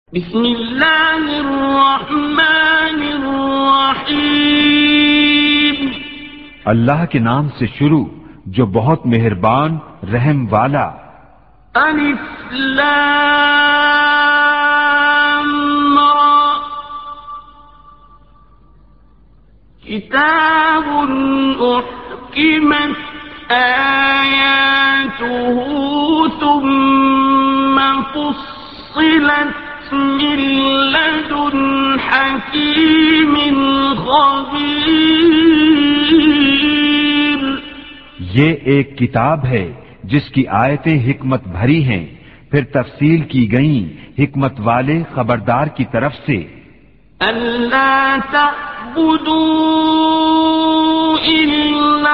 بسم اللہ الرحمن الرحیم اللہ کے نام سے شروع جو بہت مہربان رحم والا۔ الف لام را کتاب احکمت آیاته ثم فصلت من لدن حکیم خبیر۔ یہ ایک کتاب ہے جس کی آیتیں حکمت بھری ہیں، پھر تفصیل کی گئیں حکمت والے خبردار کی طرف سے۔ الا تعبدوا الا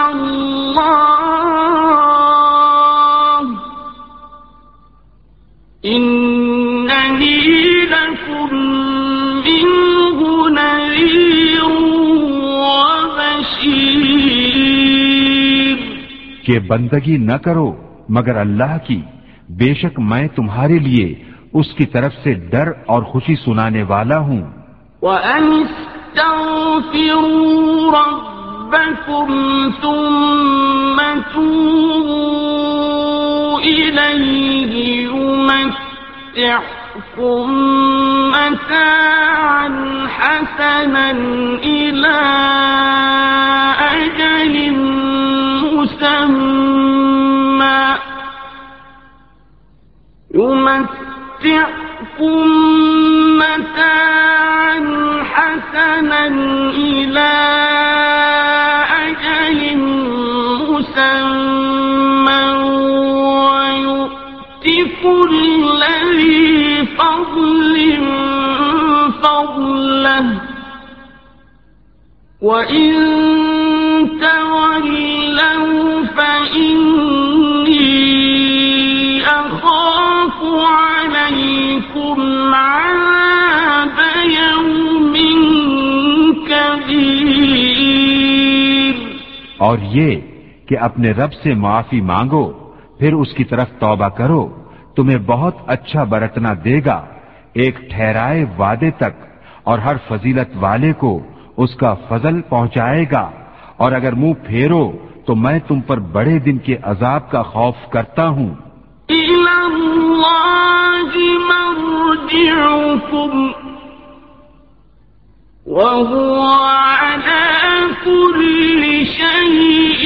اللہ اننی لکم منہ نذیر وبشیر۔ کہ بندگی نہ کرو مگر اللہ کی، بے شک میں تمہارے لیے اس کی طرف سے ڈر اور خوشی سنانے والا ہوں۔ وَأَنِ اسْتَغْفِرُوا رَبَّكُمْ ثُمَّ تُوبُوا إِلَيْهِ يُمَتِّعْكُم مَّتَاعًا حَسَنًا إِلَىٰ أَجَلٍ مُّسَمًّى يُمَتِّعْكُم مَّتَاعًا حَسَنًا إِلَىٰ أَجَلٍ مُّسَمًّى وَيُؤْتِ كُلَّ ذِي فَضْلٍ فَضْلَهُ وَإِن تَوَلَّوْا فَإِنِّي أَخَافُ عَلَيْكُمْ عَذَابَ يَوْمٍ كَبِيرٍ۔ اور یہ کہ اپنے رب سے معافی مانگو پھر اس کی طرف توبہ کرو، تمہیں بہت اچھا برتنا دے گا ایک ٹھہرائے وعدے تک، اور ہر فضیلت والے کو اس کا فضل پہنچائے گا، اور اگر منہ پھیرو تو میں تم پر بڑے دن کے عذاب کا خوف کرتا ہوں۔ إِلَى اللَّهِ مَرْجِعُكُمْ وَهُوَ عَلَى كُلِّ شَيْءٍ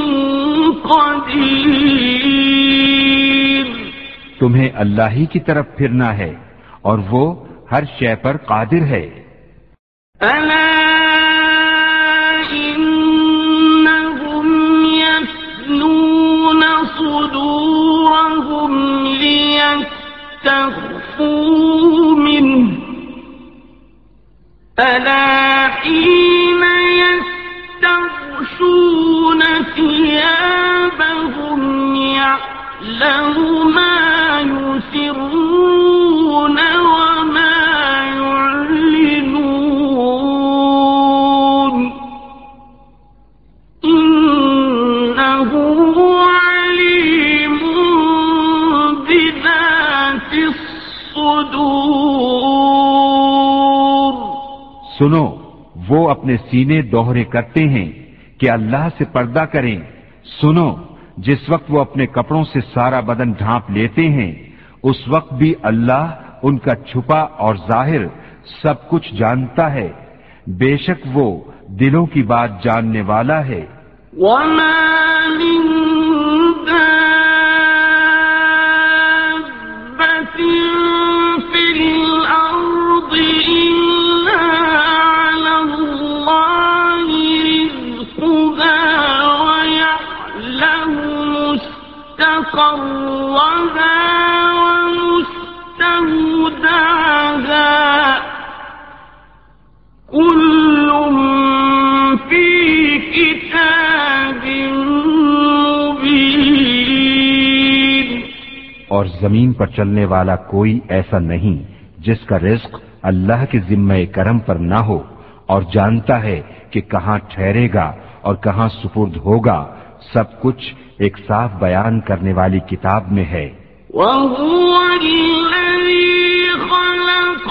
قَدِيرٌ۔ تمہیں اللہ ہی کی طرف پھرنا ہے اور وہ ہر شے پر قادر ہے۔ أَلَا إِنَّهُمْ يَثْنُونَ صُدُورَهُمْ لِيَسْتَخْفُوا مِنْهُ أَلَا حِينَ يَسْتَغْشُونَ ثِيَابَهُمْ يَعْلَمُ مَا يُسِرُّونَ وَمَا يُعْلِنُونَ إِنَّهُ عَلِيمٌ بِذَاتِ الصُّدُورِ۔ سنو، وہ اپنے سینے دوہرے کرتے ہیں کہ اللہ سے پردہ کریں۔ سنو، جس وقت وہ اپنے کپڑوں سے سارا بدن ڈھانپ لیتے ہیں، اس وقت بھی اللہ ان کا چھپا اور ظاہر سب کچھ جانتا ہے، بے شک وہ دلوں کی بات جاننے والا ہے۔ وَمَا مِن دَابَّةٍ فِي الْأَرْضِ إِلَّا عَلَى اللَّهِ رِزْقُهَا وَيَعْلَمُ مُسْتَقَرَّهَا وَمُسْتَوْدَعَهَا كُلٌّ فِي كِتَابٍ مُّبِينٍ۔ اور زمین پر چلنے والا کوئی ایسا نہیں جس کا رزق اللہ کے ذمہ کرم پر نہ ہو، اور جانتا ہے کہ کہاں ٹھہرے گا اور کہاں سپرد ہوگا، سب کچھ ایک صاف بیان کرنے والی کتاب میں ہے۔ وَهُوَ الَّذِي خَلَقَ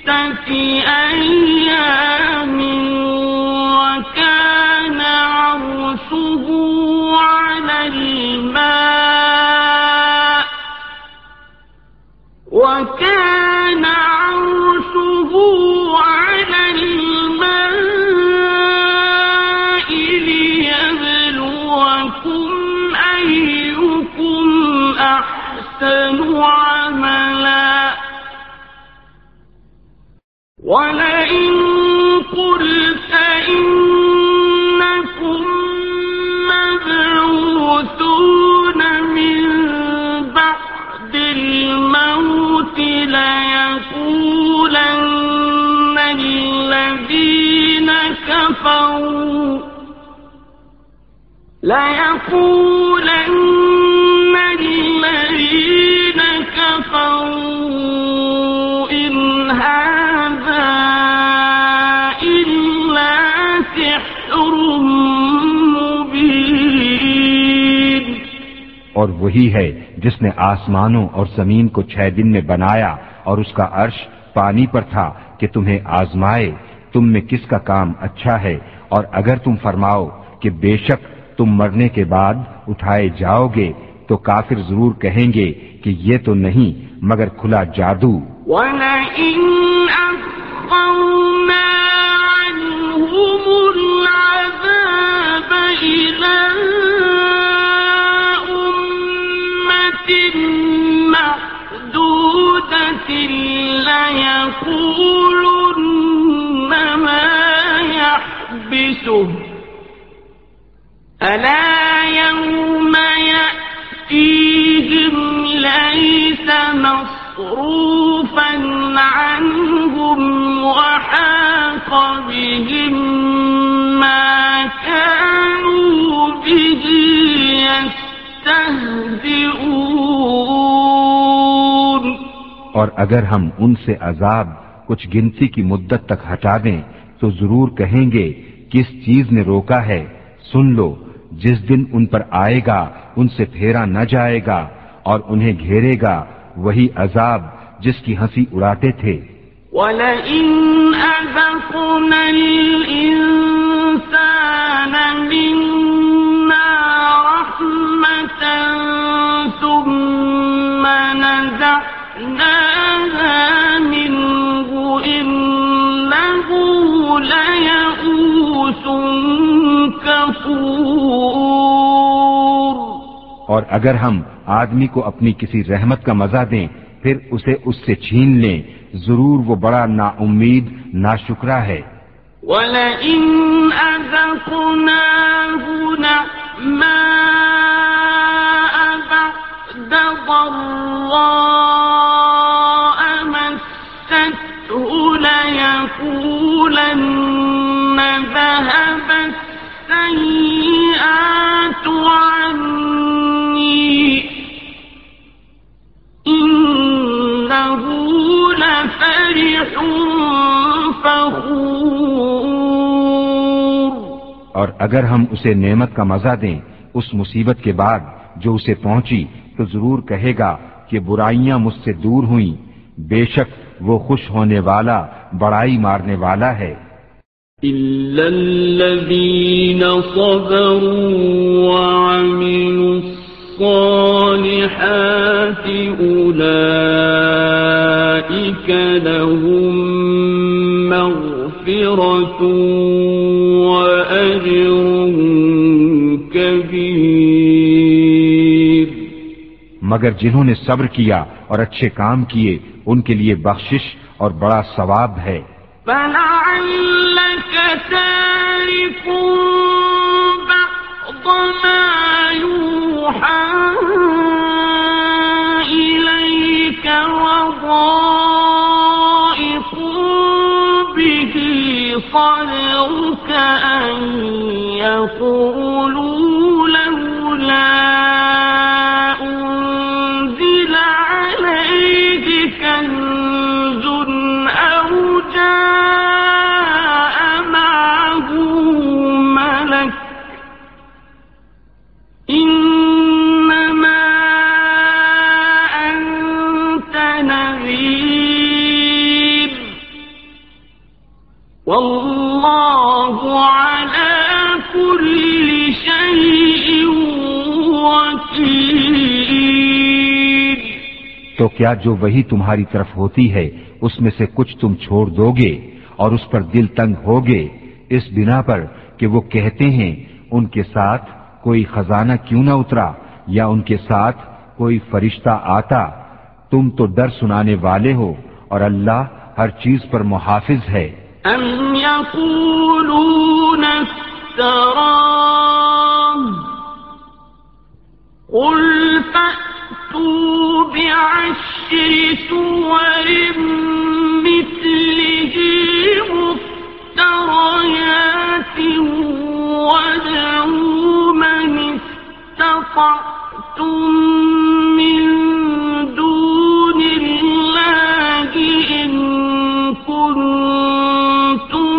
أيام وكان عرشه على الماء ليبلوكم أيكم أحسن عملا ولئن قلت إنكم مبعوثون من بعد الموت ليقولن الذين كفروا إن هذا إلا سحر مبين. اور وہی ہے جس نے آسمانوں اور زمین کو 6 دن میں بنایا اور اس کا عرش پانی پر تھا کہ تمہیں آزمائے تم میں کس کا کام اچھا ہے، اور اگر تم فرماؤ کہ بے شک تم مرنے کے بعد اٹھائے جاؤ گے تو کافر ضرور کہیں گے کہ یہ تو نہیں مگر کھلا جادو. وَلَئِنْ أَخَّرْنَا عَنْهُمُ الْعَذَابَ إِلَى أُمَّةٍ مَّعْدُودَةٍ لَيَقُولُنَّ مَا يَحْبِسُهُ أَلَا يَوْمَ يَأْتِيهِمْ لَيْسَ مَصْرُوفًا عَنْهُمْ وَحَاقَ بِهِمْ مَا كَانُوا بِهِ يَسْتَهْزِئُونَ. اور اگر ہم ان سے عذاب کچھ گنتی کی مدت تک ہٹا دیں تو ضرور کہیں گے کس چیز نے روکا ہے. سن لو جس دن ان پر آئے گا ان سے پھیرا نہ جائے گا اور انہیں گھیرے گا وہی عذاب جس کی ہنسی اڑاتے تھے. وَلَئِنْ أَذَقْنَا الْإِنسَانَ مِنَّا رَحْمَةً ثُمَّ نَزَعْنَاهَا مِنْهُ إِنَّهُ لَيَئُوسٌ كَفُورٌ. اور اگر ہم آدمی کو اپنی کسی رحمت کا مزہ دیں پھر اسے اس سے چھین لیں ضرور وہ بڑا نا امید ناشکرا ہے. وَلَئِنْ أَذَقْنَاهُ نَعْمَاءَ بَعْدَ ضَرَّاءَ مَسَّتْهُ لَيَقُولَنَّ ذَهَبَ السَّيِّئَاتُ عَنِّي إِنَّهُ لَفَرِحٌ فَخُورٌ. اور اگر ہم اسے نعمت کا مزہ دیں اس مصیبت کے بعد جو اسے پہنچی تو ضرور کہے گا کہ برائیاں مجھ سے دور ہوئیں بے شک وہ خوش ہونے والا بڑائی مارنے والا ہے. إِلَّا الَّذِينَ صَبَرُوا وَعَمِلُوا الصَّالِحَاتِ أُولَئِكَ لَهُم مَّغْفِرَةٌ وَأَجْرٌ كَبِيرٌ. مگر جنہوں نے صبر کیا اور اچھے کام کیے ان کے لیے بخشش اور بڑا ثواب ہے. فَلَعَلَّكَ تَارِكٌ بَعْضَ مَا يُوحَىٰ إِلَيْكَ وَضَائِقٌ بِهِ صَدْرُكَ أَن يَقُولُوا لَوْلَا أُنزِلَ عَلَيْهِ كَنزٌ أَوْ جَاءَ مَعَهُ مَلَكٌ إِنَّمَا أَنتَ نَذِيرٌ واللہ علی کل شیء وکیل. تو کیا جو وہی تمہاری طرف ہوتی ہے اس میں سے کچھ تم چھوڑ دو گے اور اس پر دل تنگ ہوگے اس بنا پر کہ وہ کہتے ہیں ان کے ساتھ کوئی خزانہ کیوں نہ اترا یا ان کے ساتھ کوئی فرشتہ آتا. تم تو ڈر سنانے والے ہو اور اللہ ہر چیز پر محافظ ہے. ام یقولون افتراہ قل فأتوا بعشر سور مثله مفتريات وادعوا من استطعتم من دون الله إن كنتم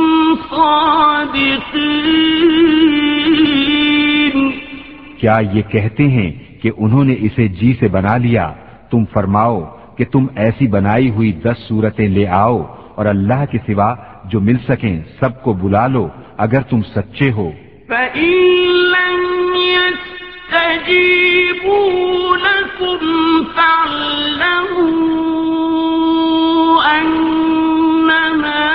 صادقين. کیا یہ کہتے ہیں کہ انہوں نے اسے جی سے بنا لیا؟ تم فرماؤ کہ تم ایسی بنائی ہوئی 10 صورتیں لے آؤ اور اللہ کے سوا جو مل سکیں سب کو بلا لو اگر تم سچے ہو. فَإِن لَّمْ يَسْتَجِيبُوا لَكُمْ فَاعْلَمُوا أَنَّمَا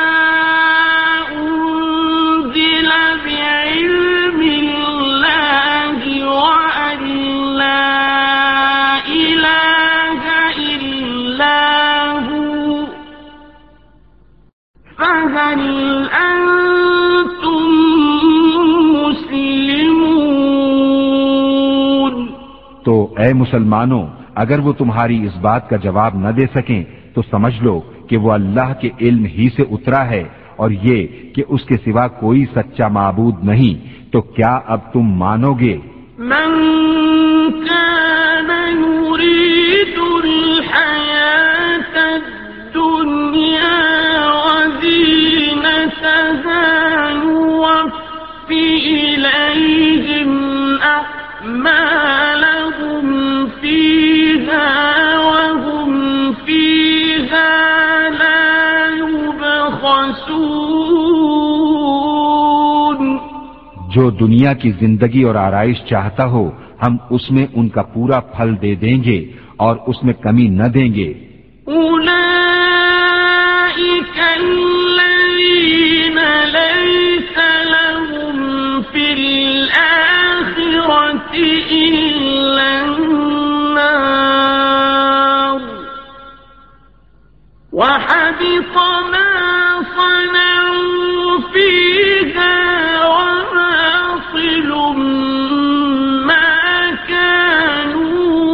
أُنزِلَ بِعِلْمِ اللَّهِ وَأَن لَّا إِلَٰهَ إِلَّا هُوَ فَهَلْ أَنتُم مُّسْلِمُونَ. تو اے مسلمانوں اگر وہ تمہاری اس بات کا جواب نہ دے سکیں تو سمجھ لو کہ وہ اللہ کے علم ہی سے اترا ہے اور یہ کہ اس کے سوا کوئی سچا معبود نہیں. تو کیا اب تم مانو گے؟ من كان يريد الحياة الدنيا وزينتها نوفِ إليهم أعمالهم فيها وهم فيها لا يبخسون. جو دنیا کی زندگی اور آرائش چاہتا ہو ہم اس میں ان کا پورا پھل دے دیں گے اور اس میں کمی نہ دیں گے. أولئك الذين ليس لهم في الآخرة إلا النار وحبط ما صنعوا فيها وباطل ما كانوا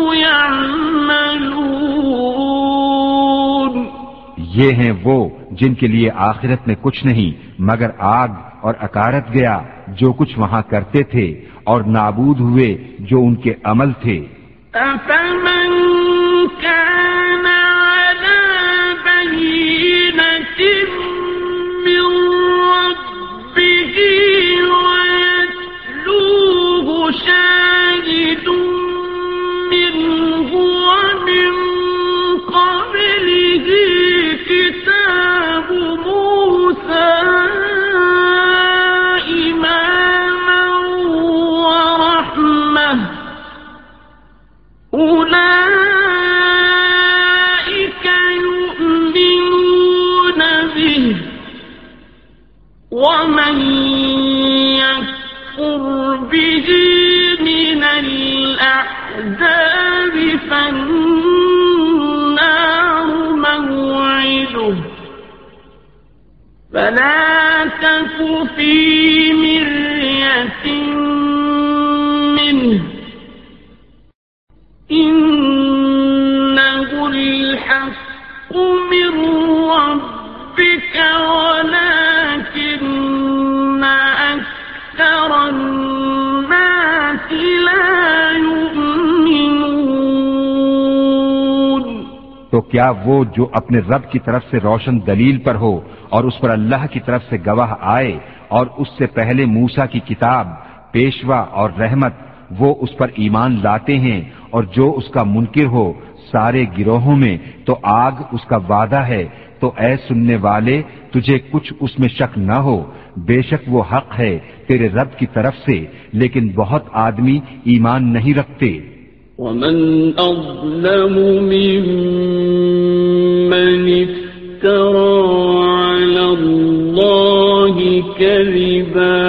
يعملون. یہ ہیں وہ جن کے لیے آخرت میں کچھ نہیں مگر آگ اور اکارت گیا جو کچھ وہاں کرتے تھے اور نابود ہوئے جو ان کے عمل تھے. أفمن كان على بينة من ربه ويتلوه شاهد منه ومن قبله كتاب موسى إماما ورحمة أولئك يؤمنون به ومن يكفر به من الأحزاب فالنار موعده فلا تك في مرية منه إنه الحق من ربك ولكن أكثر الناس لا يؤمنون. تو کیا وہ جو اپنے رب کی طرف سے روشن دلیل پر ہو اور اس پر اللہ کی طرف سے گواہ آئے اور اس سے پہلے موسیٰ کی کتاب پیشوا اور رحمت وہ اس پر ایمان لاتے ہیں اور جو اس کا منکر ہو سارے گروہوں میں تو آگ اس کا وعدہ ہے، تو اے سننے والے تجھے کچھ اس میں شک نہ ہو، بے شک وہ حق ہے تیرے رب کی طرف سے، لیکن بہت آدمی ایمان نہیں رکھتے۔ ومن أظلم ممن افترى على الله كذبا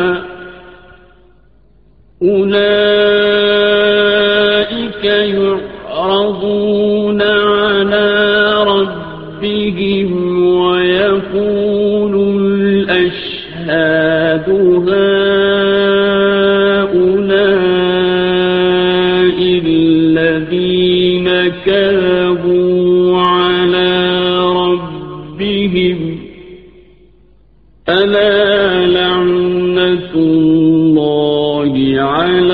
أولئك يعرضون على ربهم ويقول الأشهاد هؤلاء الذين كذبوا على ربهم ألا لعنة الله على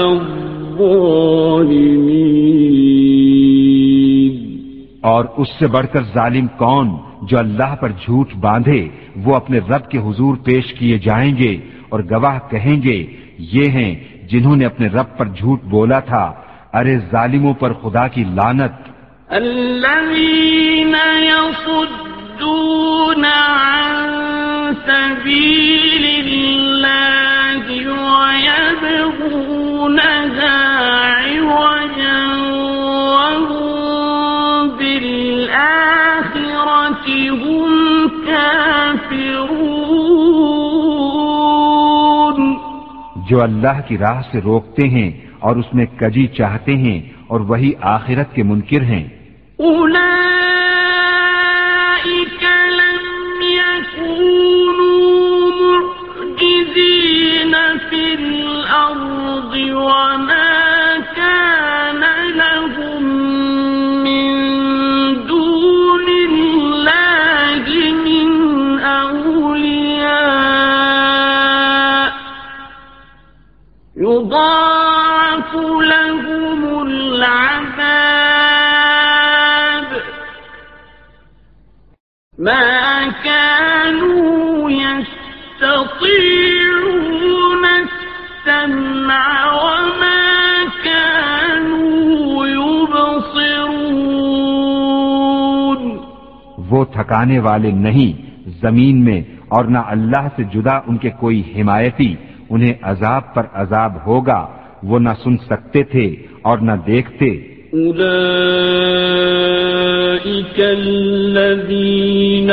الظالمين۔ اور اس سے بڑھ کر ظالم کون جو اللہ پر جھوٹ باندھے، وہ اپنے رب کے حضور پیش کیے جائیں گے اور گواہ کہیں گے یہ ہیں جنہوں نے اپنے رب پر جھوٹ بولا تھا، ارے ظالموں پر خدا کی لعنت۔ الذين يصدون عن سبيل الله ويبغونها عوجا وهم بالآخرة هم كافرون۔ جو اللہ کی راہ سے روکتے ہیں اور اس میں کجی چاہتے ہیں اور وہی آخرت کے منکر ہیں۔ أولئك لم يكونوا معجزين في الأرض وما كان لهم من دون الله من أولياء يضاعف لهم العذاب ما كانوا يستطيعون السمع وما كانوا يبصرون۔ وہ تھکانے والے نہیں زمین میں، اور نہ اللہ سے جدا ان کے کوئی حمایتی، انہیں عذاب پر عذاب ہوگا، وہ نہ سن سکتے تھے اور نہ دیکھتے۔ أولئك الذين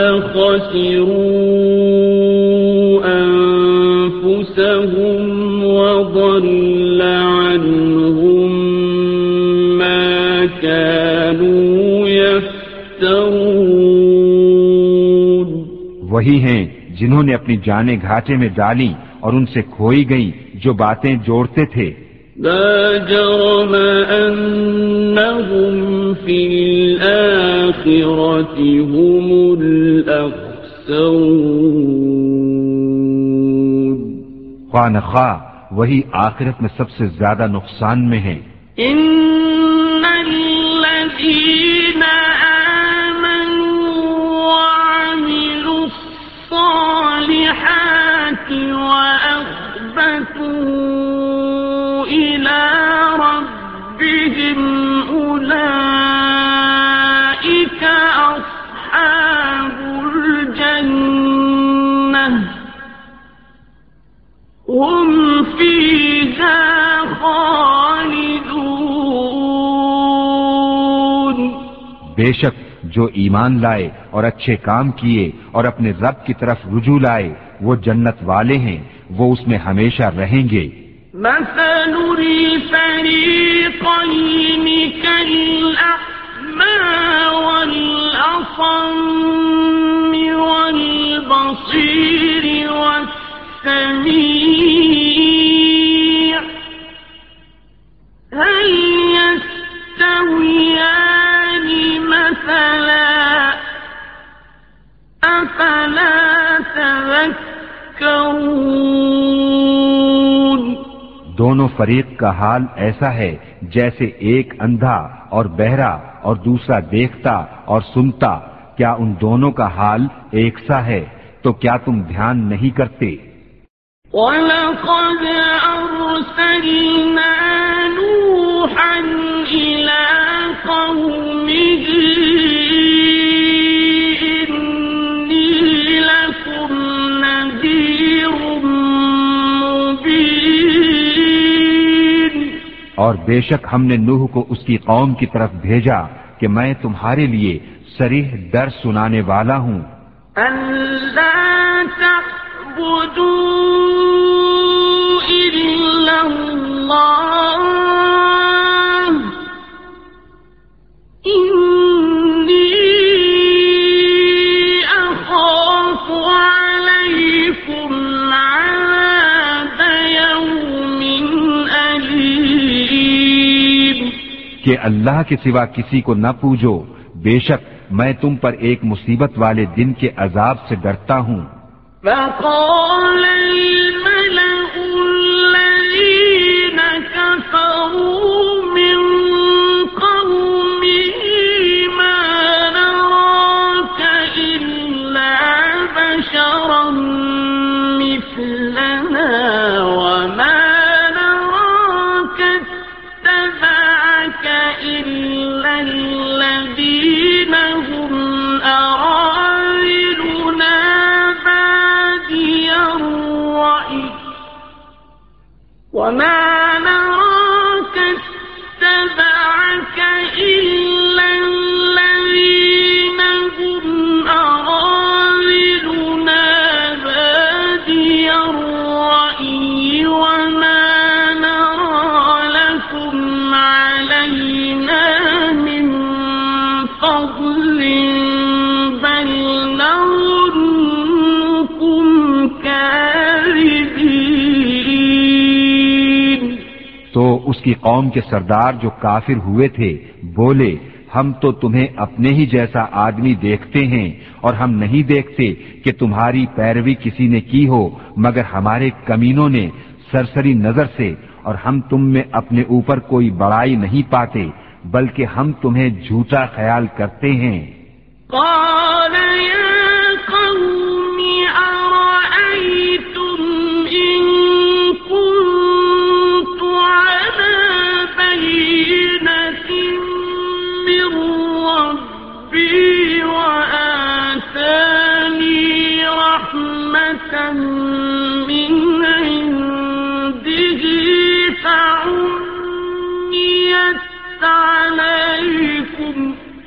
خسروا أنفسهم وضل عنهم ما كانوا يفترون۔ وہی ہیں جنہوں نے اپنی جانیں گھاٹے میں ڈالیں اور ان سے کھوئی گئیں جو باتیں جوڑتے تھے۔ لا جرم أنهم في الآخرة هم الأخسرون۔ خواہ نخواہ وہی آخرت میں سب سے زیادہ نقصان میں ہیں۔ إن الذين آمنوا وعملوا الصالحات وأخبتوا إلى ربهم أولئك أصحاب الجنة هم فيها خالدون۔ بے شک جو ایمان لائے اور اچھے کام کیے اور اپنے رب کی طرف رجوع لائے وہ جنت والے ہیں، وہ اس میں ہمیشہ رہیں گے۔ مثل الفريقين كالأعمى والأصم والبصير والسميع هل يستويان مثلا أفلا تذكرون۔ دونوں فریق کا حال ایسا ہے جیسے ایک اندھا اور بہرا اور دوسرا دیکھتا اور سنتا، کیا ان دونوں کا حال ایک سا ہے؟ تو کیا تم دھیان نہیں کرتے؟ وَلَقَدْ أَرْسَلْنَا نُوحًا إِلَىٰ قَوْمِهِ اور بے شک ہم نے نوح کو اس کی قوم کی طرف بھیجا کہ میں تمہارے لیے صریح ڈر سنانے والا ہوں. أَلَّا تَعْبُدُوا إِلَّا اللَّهَ إِنِّي أَخَافُ عَلَيْكُمْ عَذَابَ يَوْمٍ أَلِيمٍ. کہ اللہ کے سوا کسی کو نہ پوجو، بے شک میں تم پر ایک مصیبت والے دن کے عذاب سے ڈرتا ہوں. فَقَالَ الْمَلَأُ الَّذِينَ كَفَرُوا مِنْ قَوْمِهِ مَا نَرَاكَ إِلَّا بَشَرًا مِثْلَنَا وَمَا نَرَاكَ اتَّبَعَكَ إِلَّا الَّذِينَ هُمْ أَرَاذِلُنَا بَادِيَ الرَّأْيِ وَمَا نَرَاكَ اتَّبَعَكَ إِلَّا الَّذِينَ هُمْ أَرَاذِلُنَا بَادِيَ الرَّأْيِ وَمَا نَرَى لَكُمْ عَلَيْنَا مِنْ فَضْلٍ بَلْ نَظُنُّكُمْ كَاذِبِينَ. تو اس کی قوم کے سردار جو کافر ہوئے تھے بولے، ہم تو تمہیں اپنے ہی جیسا آدمی دیکھتے ہیں اور ہم نہیں دیکھتے کہ تمہاری پیروی کسی نے کی ہو مگر ہمارے کمینوں نے سرسری نظر سے، اور ہم تم میں اپنے اوپر کوئی بڑائی نہیں پاتے بلکہ ہم تمہیں جھوٹا خیال کرتے ہیں. قال يا قوم أرأيتم إن كنت على بينة من ربي وآتاني رحمة من عنده فعميت عليكم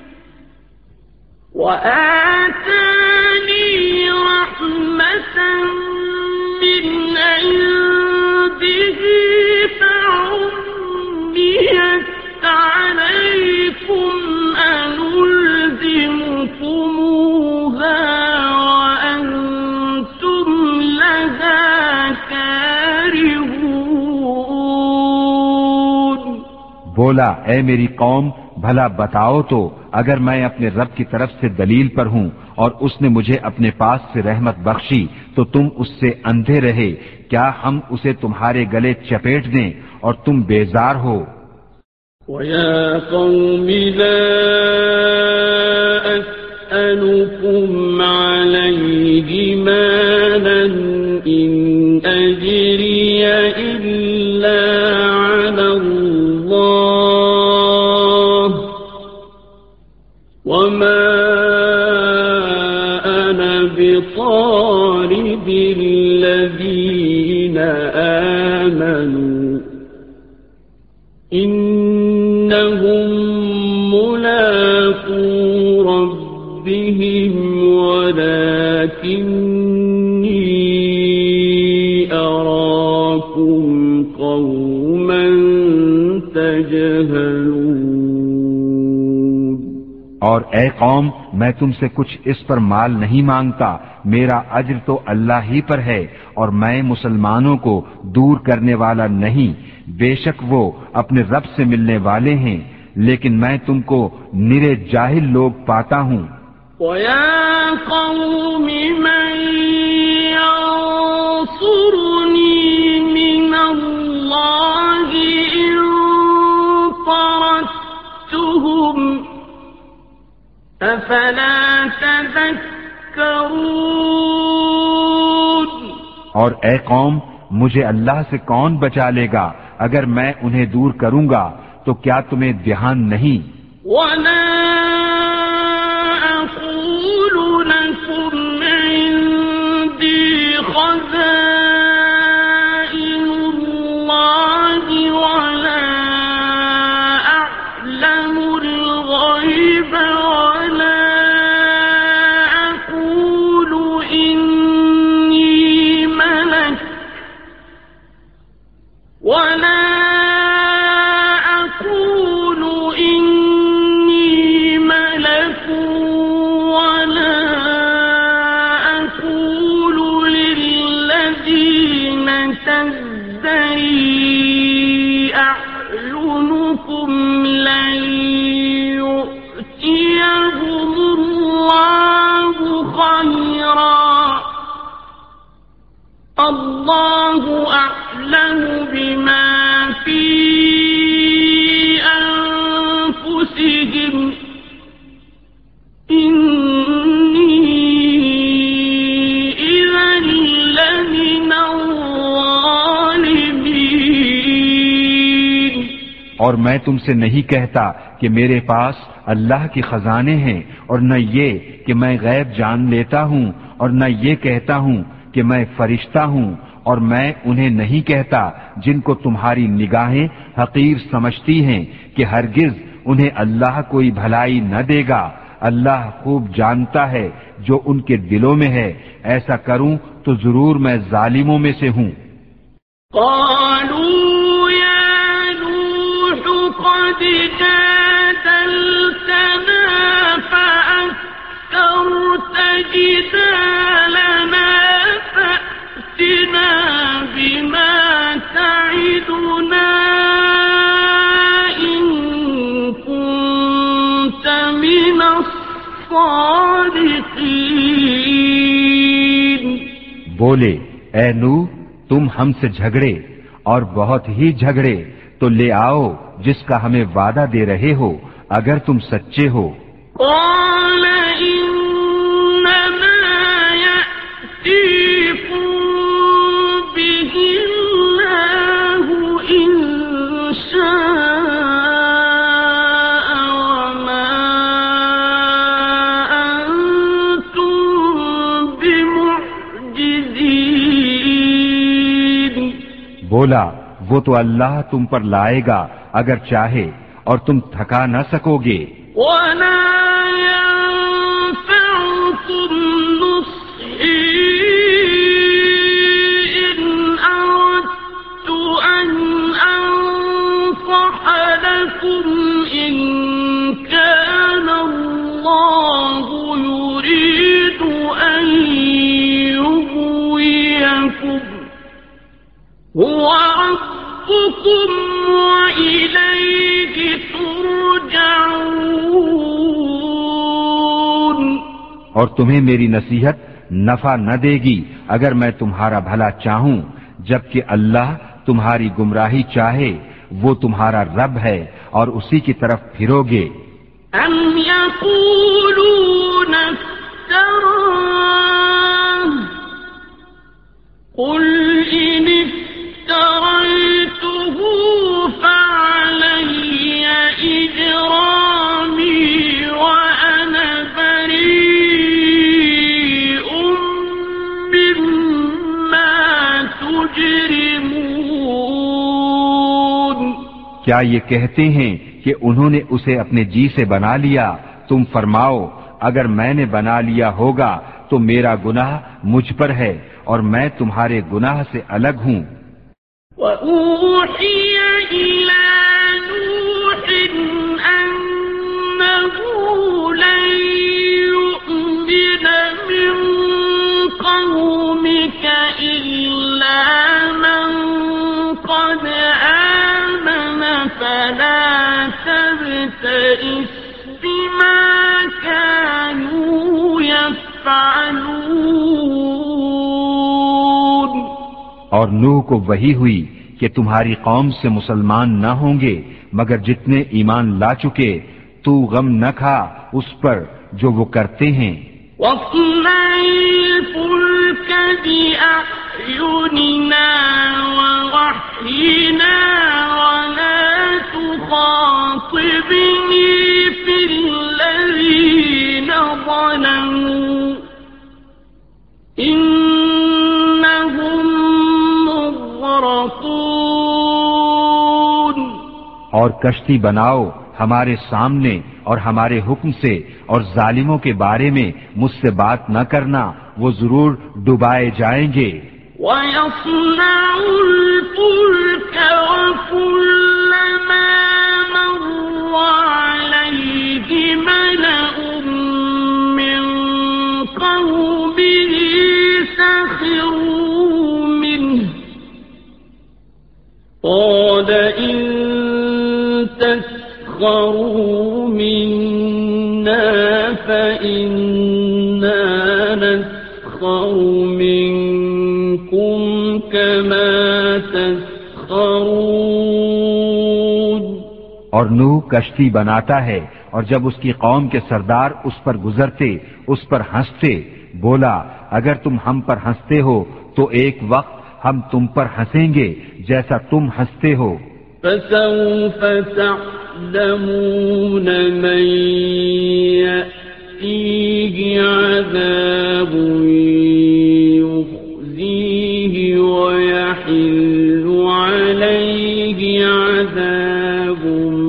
وآتاني رحمة من عنده فعميت عليكم أنلزمكموها وأنتم لها كارهون. بولا، اے میری قوم، بھلا بتاؤ تو اگر میں اپنے رب کی طرف سے دلیل پر ہوں اور اس نے مجھے اپنے پاس سے رحمت بخشی تو تم اس سے اندھے رہے، کیا ہم اسے تمہارے گلے چپیٹ دیں اور تم بیزار ہو؟ وَيَا قَوْمِ لَا أَسْأَلُكُمْ عَلَيْهِ مَالًا إِنْ أَجْرِيَ إِلَّا عَلَى اللَّهِ وَمَا أَنَا بِطَارِدِ الَّذِينَ آمَنُوا إِنَّهُمْ مُلَاقُو رَبِّهِمْ وَلَكِنِّي أَرَاكُمْ قَوْمًا تَجْهَلُونَ. اور اے قوم، میں تم سے کچھ اس پر مال نہیں مانگتا، میرا اجر تو اللہ ہی پر ہے اور میں مسلمانوں کو دور کرنے والا نہیں، بے شک وہ اپنے رب سے ملنے والے ہیں، لیکن میں تم کو نرے جاہل لوگ پاتا ہوں. وَيَا قَوْمِ مَن يَنصُرُنِي مِنَ اللَّهِ إِن طَرَدتُّهُمْ أَفَلَا تَذَكَّرُونَ. اور اے قوم، مجھے اللہ سے کون بچا لے گا؟ اگر میں انہیں دور کروں گا تو کیا تمہیں دھیان نہیں؟ وَلَا أَقُولُ لَكُمْ عِندِي خَزَائِنُ اللَّهِ وَلَا لن يؤتيهم الله خيرا الله أعلم بما في أنفسهم إني إذا لمن الظالمين. اور میں تم سے نہیں کہتا کہ میرے پاس اللہ کے خزانے ہیں، اور نہ یہ کہ میں غیب جان لیتا ہوں، اور نہ یہ کہتا ہوں کہ میں فرشتہ ہوں، اور میں انہیں نہیں کہتا جن کو تمہاری نگاہیں حقیر سمجھتی ہیں کہ ہرگز انہیں اللہ کوئی بھلائی نہ دے گا. اللہ خوب جانتا ہے جو ان کے دلوں میں ہے. ایسا کروں تو ضرور میں ظالموں میں سے ہوں. قالوا يا نوح قد جادلتنا فأكثرت جدالنا فأتنا بما تعدنا إن كنت من الصادقين. بولے اے نوح تم ہم سے جھگڑے اور بہت ہی جھگڑے تو لے آؤ جس کا ہمیں وعدہ دے رہے ہو اگر تم سچے ہو. قال إنما يأتيكم به الله إن شاء وما أنتم بمعجزين. بولا وہ تو اللہ تم پر لائے گا اگر چاہے اور تم تھکا نہ سکو گے. ولا ينفعكم نصحي إن أردت أن أنصح لكم إن كان الله يريد أن يغويكم هو ربكم وإليه ترجعون. اور تمہیں میری نصیحت نفع نہ دے گی اگر میں تمہارا بھلا چاہوں، جبکہ اللہ تمہاری گمراہی چاہے. وہ تمہارا رب ہے اور اسی کی طرف پھرو گے. أم يقولون افتراه قل إن افتريته فعلي إجرامي وأنا بريء مما تجرمون. کیا یہ کہتے ہیں کہ انہوں نے اسے اپنے جی سے بنا لیا؟ تم فرماؤ اگر میں نے بنا لیا ہوگا تو میرا گناہ مجھ پر ہے اور میں تمہارے گناہ سے الگ ہوں. وَأُوحِيَ إِلَى نُوحٍ أَنَّهُ لَن يُؤْمِنَ مِن قَوْمِكَ إِلَّا مَن قَدْ آمَنَ فَلَا تَبْتَئِسْ بِمَا كَانُوا يَفْعَلُونَ. اور نوح کو وحی ہوئی کہ تمہاری قوم سے مسلمان نہ ہوں گے مگر جتنے ایمان لا چکے. تو غم نہ کھا اس پر جو وہ کرتے ہیں. وَاصْنَعِ الْفُلْكَ بِأَعْيُنِنَا وَوَحْيِنَا وَلَا تُخَاطِبْنِي فِي الَّذِينَ ظَلَمُوا إِنَّهُمْ مُغْرَقُونَ. اور کشتی بناؤ ہمارے سامنے اور ہمارے حکم سے، اور ظالموں کے بارے میں مجھ سے بات نہ کرنا، وہ ضرور ڈبائے جائیں گے. وَيَصْنَعُ الْفُلْكَ وَكُلَّمَا مَرَّ عَلَيْهِ مَلَأٌ مِّن قَوْمِهِ سَخِرُوا مِنْهُ قَالَ إِن تَسْخِرُوا تسخروا منا فإنا نسخر منكم كما تسخرون. اور نوح کشتی بناتا ہے، اور جب اس کی قوم کے سردار اس پر گزرتے اس پر ہنستے، بولا اگر تم ہم پر ہنستے ہو تو ایک وقت ہم تم پر ہنسیں گے جیسا تم ہنستے ہو. فسوف تعلمون من يأتيه عذاب يخزيه ويحل عليه عذاب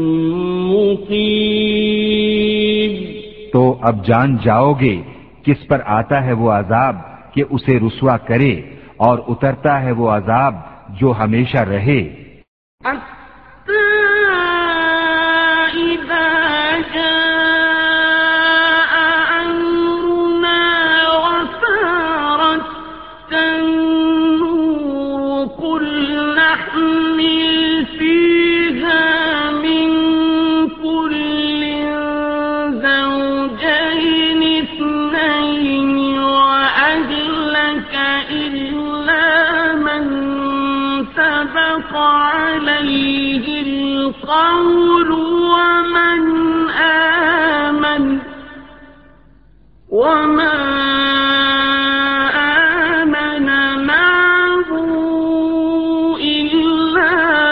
مقيم. تو اب جان جاؤ گے کس پر آتا ہے وہ عذاب کہ اسے رسوا کرے، اور اترتا ہے وہ عذاب جو ہمیشہ رہے. عليه القول ومن آمن وما آمن معه إلا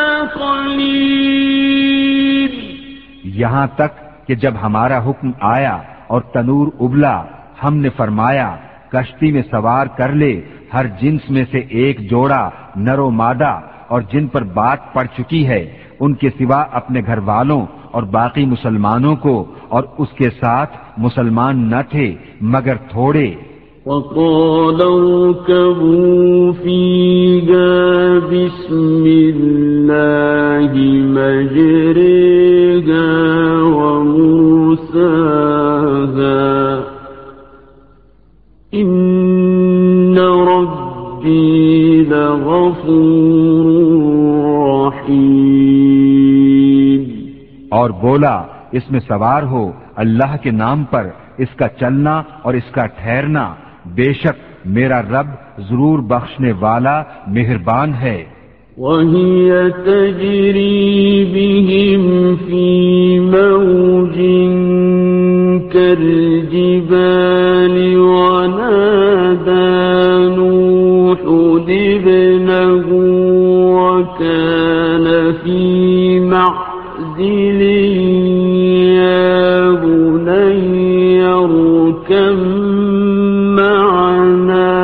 قليل. یہاں تک کہ جب ہمارا حکم آیا اور تنور ابلا، ہم نے فرمایا کشتی میں سوار کر لے ہر جنس میں سے ایک جوڑا نر و مادہ، اور جن پر بات پڑ چکی ہے ان کے سوا اپنے گھر والوں اور باقی مسلمانوں کو، اور اس کے ساتھ مسلمان نہ تھے مگر تھوڑے. وقال اركبوا فيها بسم الله مجريها ومرساها إن ربي لغفور رحيم. اور بولا اس میں سوار ہو اللہ کے نام پر، اس کا چلنا اور اس کا ٹھہرنا، بے شک میرا رب ضرور بخشنے والا مہربان ہے. وَهِيَ تَجْرِي بِهِمْ فِي مَوْجٍ كَالْجِبَالِ وَنَادَى نُوحٌ ابْنَهُ وَكَانَ فِي مَعْزِلٍ يَا بُنَيَّ ارْكَب مَّعَنَا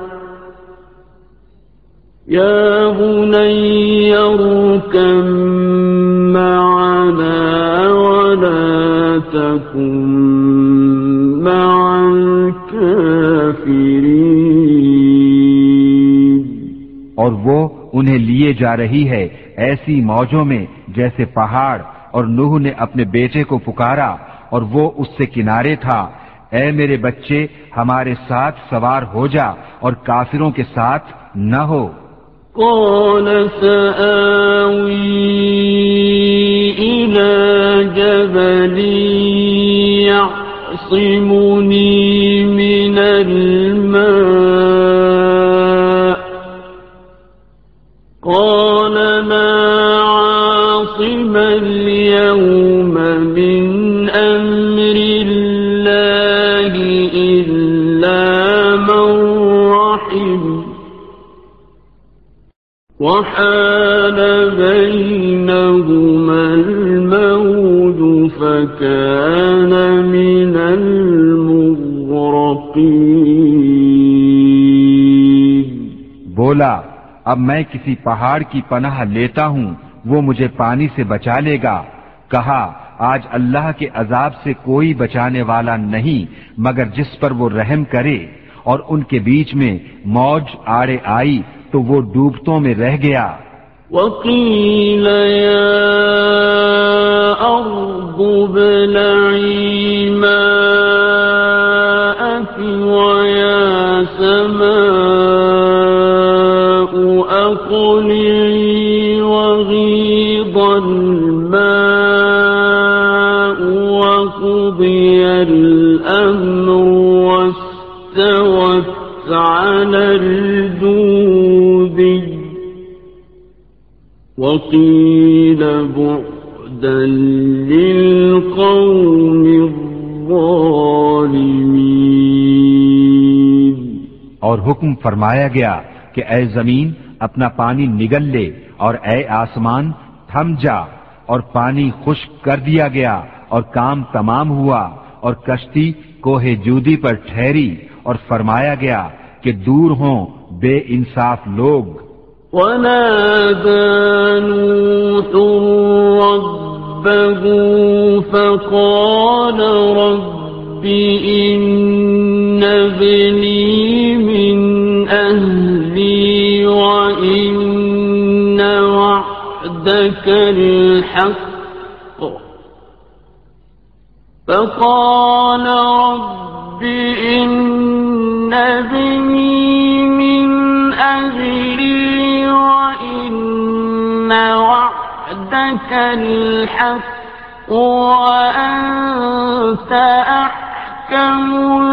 وَلَا تَكُن مَّعَ الْكَافِرِينَ. اور وہ انہیں لیے جا رہی ہے ایسی موجوں میں جیسے پہاڑ، اور نوح نے اپنے بیٹے کو پکارا اور وہ اس سے کنارے تھا، اے میرے بچے ہمارے ساتھ سوار ہو جا اور کافروں کے ساتھ نہ ہو. قال سآوي إلى جبل يعصمني من الماء قال لا عاصم اليوم من أمر الله إلا من رحم وحال بينهما الموج فكان من المغرقين. بولا اب میں کسی پہاڑ کی پناہ لیتا ہوں، وہ مجھے پانی سے بچا لے گا. کہا آج اللہ کے عذاب سے کوئی بچانے والا نہیں مگر جس پر وہ رحم کرے. اور ان کے بیچ میں موج آڑے آئی تو وہ ڈوبتوں میں رہ گیا. وَقِيلَ يَا أَرْضُ ابْلَعِي مَاءَكِ وَيَا سَمَاءُ أَقْلِعِي وَغِيضَ الْمَاءُ واستوت على الجود وقيل بعدا للقوم الظالمين. اور حکم فرمایا گیا کہ اے زمین اپنا پانی نگل لے اور اے آسمان تھم جا، اور پانی خشک کر دیا گیا اور کام تمام ہوا اور کشتی کوہ جودی پر ٹھہری اور فرمایا گیا کہ دور ہوں بے انصاف لوگ. ونادى نوح ربه فقال رب إن ابني من أهلي وإن وعدك الحق فقال رب إن ابني من أهلي وإن وعدك الحق وأنت أحكم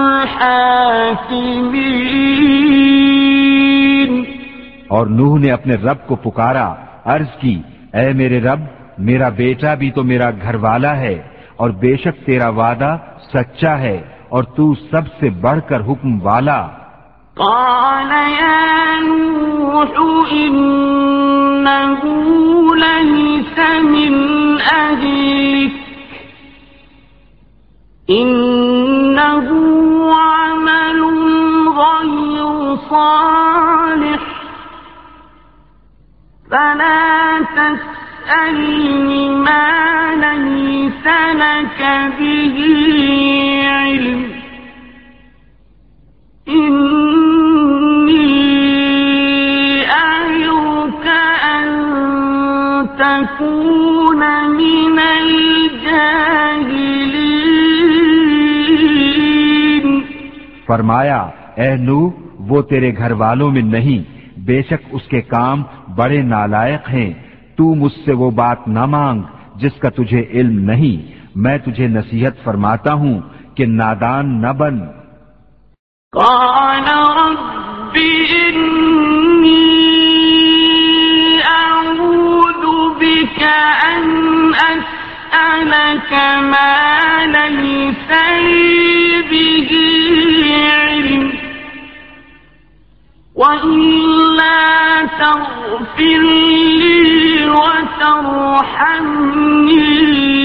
الحاكمين. اور نوح نے اپنے رب کو پکارا، عرض کی اے میرے رب، میرا بیٹا بھی تو میرا گھر والا ہے، اور بے شک تیرا وعدہ سچا ہے اور تو سب سے بڑھ کر حکم والا. قال يا نوح إنه ليس من أهلك إنه عمل غير صالح فلا تسألني ما ليس لك به علم إني أعظك أن تكون من الجاهلين. فرمایا اے نوح وہ تیرے گھر والوں میں نہیں، بے شک اس کے کام بڑے نالائق ہیں. تو مجھ سے وہ بات نہ مانگ جس کا تجھے علم نہیں. میں تجھے نصیحت فرماتا ہوں کہ نادان نہ بن. قال رب إني أعوذ بك أن أسألك ما ليس لي به علم وإلا تغفر لي وترحمني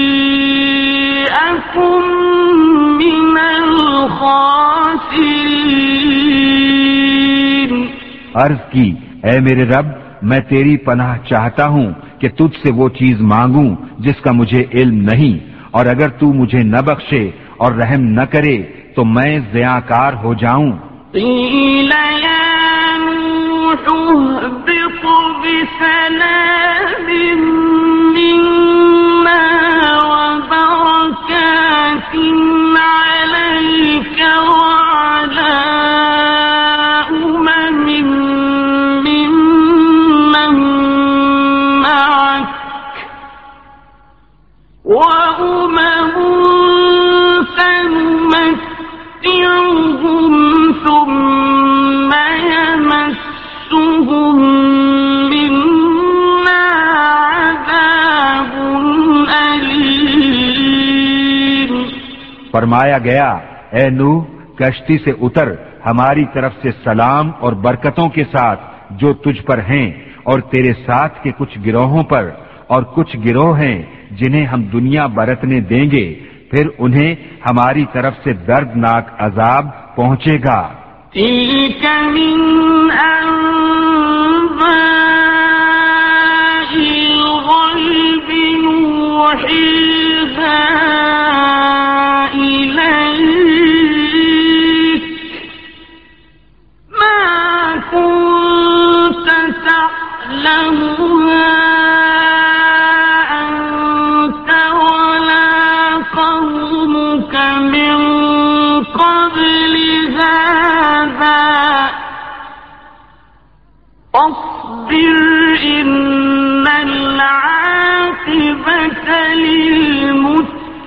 أكن من الخاسرين. عرض کی اے میرے رب، میں تیری پناہ چاہتا ہوں کہ تجھ سے وہ چیز مانگوں جس کا مجھے علم نہیں، اور اگر تو مجھے نہ بخشے اور رحم نہ کرے تو میں ضیاءکار ہو جاؤں. قیل یا نوح اهبط بسلام منا وبركات عليك وعلى أمم ممن معك وأمم سنمتعهم ثم يمسهم منا عذاب أليم. فرمایا گیا اے نوح کشتی سے اتر، ہماری طرف سے سلام اور برکتوں کے ساتھ جو تجھ پر ہیں اور تیرے ساتھ کے کچھ گروہوں پر، اور کچھ گروہ ہیں جنہیں ہم دنیا برتنے دیں گے، پھر انہیں ہماری طرف سے دردناک عذاب پہنچے گا. تلك من أنباء الغيب نوحيها إليك ما كنت تعلمها أنت ولا قومك من قبل هذا فاصبر إن العاقبة للمتقين.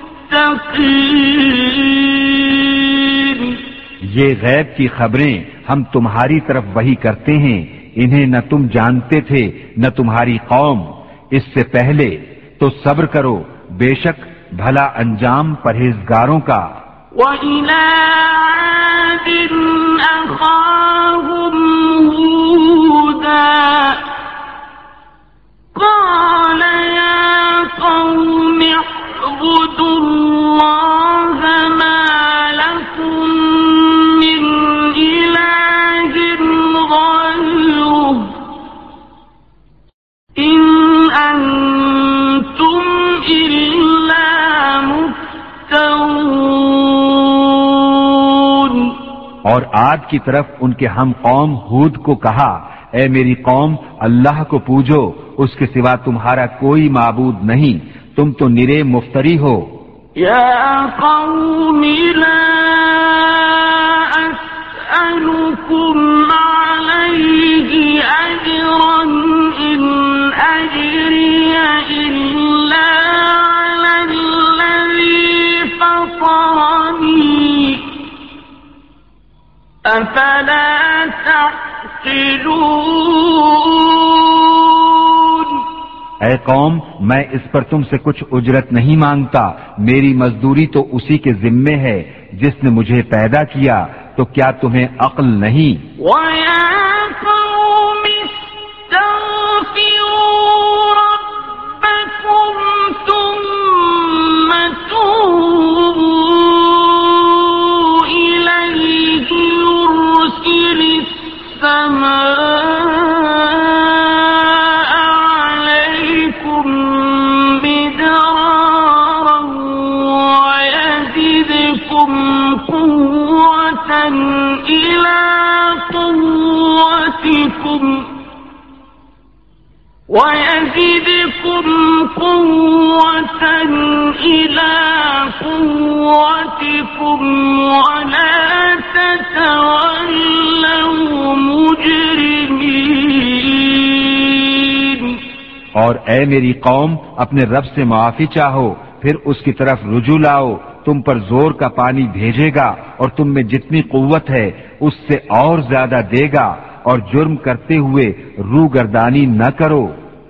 یہ غیب کی خبریں ہم تمہاری طرف وحی کرتے ہیں، انہیں نہ تم جانتے تھے نہ تمہاری قوم اس سے پہلے، تو صبر کرو، بے شک بھلا انجام پرہیزگاروں کا۔ وَإِلَىٰ عَادٍ أَخَاهُمْ هُودًا قَالَ يَا قَوْمِ اعْبُدُوا اللَّهَ مَا لَكُم مِّنْ إِلَٰهٍ غَيْرُهُ إِنْ أَنتُمْ إِلَّا مُفْتَرُونَ۔ اور عاد کی طرف ان کے ہم قوم ہود کو کہا، اے میری قوم، اللہ کو پوجو، اس کے سوا تمہارا کوئی معبود نہیں، تم تو نرے مفتری ہو۔ یا قوم لا أسألكم عليه أجرا إن أجري إلا على الذي فطرني أفلا تعقلون۔ اے قوم، میں اس پر تم سے کچھ اجرت نہیں مانگتا، میری مزدوری تو اسی کے ذمے ہے جس نے مجھے پیدا کیا، تو کیا تمہیں عقل نہیں؟ وَيَا قَوْمِ اسْتَغْفِرُوا رَبَّكُمْ ثُمَّ تُوبُوا إِلَيْهِ يُرْسِلِ السَّمَاءَ عَلَيْكُمْ مِدْرَارًا وَيَزِدْكُمْ قُوَّةً إِلَىٰ قُوَّتِكُمْ وَلَا تَتَوَلَّوْا مُجْرِمِينَ۔ اور اے میری قوم، اپنے رب سے معافی چاہو، پھر اس کی طرف رجوع لاؤ، تم پر زور کا پانی بھیجے گا اور تم میں جتنی قوت ہے اس سے اور زیادہ دے گا، اور جرم کرتے ہوئے روگردانی نہ کرو۔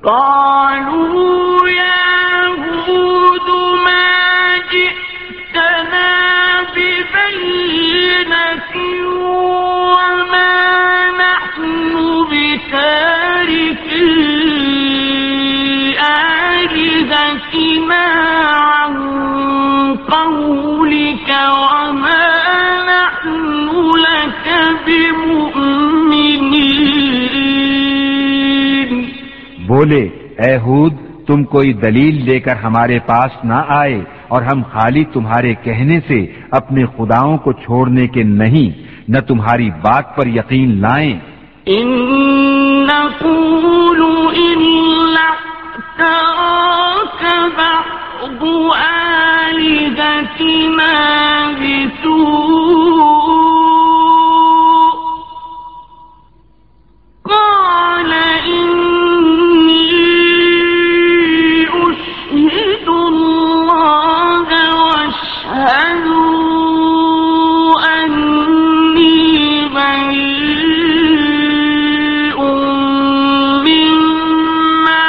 قالوا يا هود ما جئتنا ببينة وما نحن بتاركي آلهتنا عن قولك وما نحن لك بمؤمنين۔ بولے، اے ہود، تم کوئی دلیل لے کر ہمارے پاس نہ آئے، اور ہم خالی تمہارے کہنے سے اپنے خداؤں کو چھوڑنے کے نہیں، نہ تمہاری بات پر یقین لائیں۔ إن نقول إلا اعتراك بعض آلهتنا بسوء قال إني أشهد الله واشهدوا أني بريء مما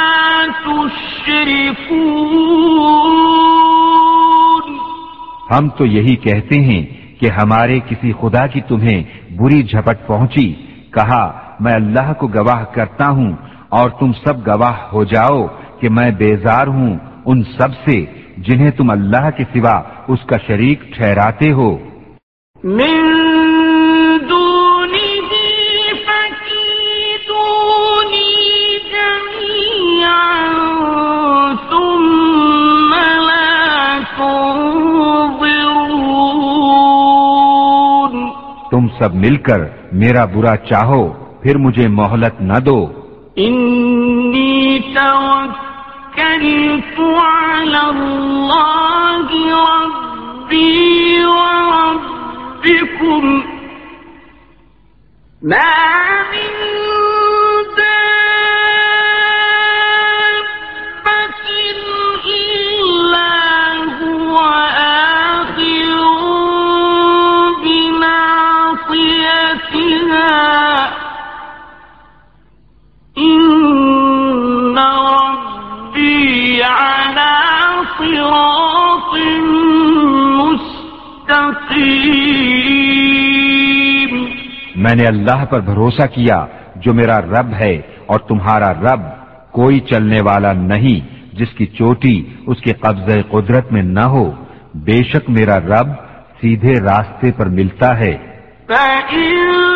تشركون۔ ہم تو یہی کہتے ہیں کہ ہمارے کسی خدا کی تمہیں بری جھپٹ پہنچی، کہا میں اللہ کو گواہ کرتا ہوں اور تم سب گواہ ہو جاؤ کہ میں بیزار ہوں ان سب سے جنہیں تم اللہ کے سوا اس کا شریک ٹھہراتے ہو۔ من دونه فكيدوني جميعا ثم لا تنظرون۔ تم سب مل کر میرا برا چاہو، پھر مجھے مہلت نہ دو۔ إني توكلت على الله ربي وربكم ما من دابة إلا هو آخذ بناصيتها میں نے اللہ پر بھروسہ کیا جو میرا رب ہے اور تمہارا رب، کوئی چلنے والا نہیں جس کی چوٹی اس کے قبضہ قدرت میں نہ ہو، بے شک میرا رب سیدھے راستے پر ملتا ہے۔ فَإِن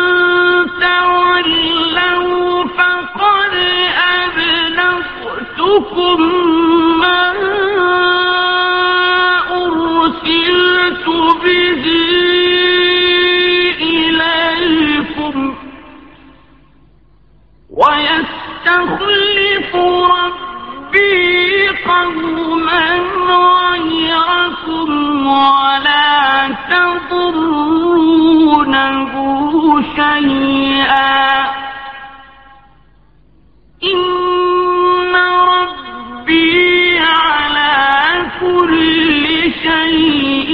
تَوَلَّوْا فَقَدْ أَبْلَغْتُكُم مَّا أُرْسِلْتُ بِهِ إِلَيْكُمْ وَيَسْتَخْلِفُ رَبِّي قَوْمًا غَيْرَكُمْ وَلَا تَضُرُّونَهُ شَيْئًا إِنَّ رَبِّي عَلَى كُلِّ شَيْءٍ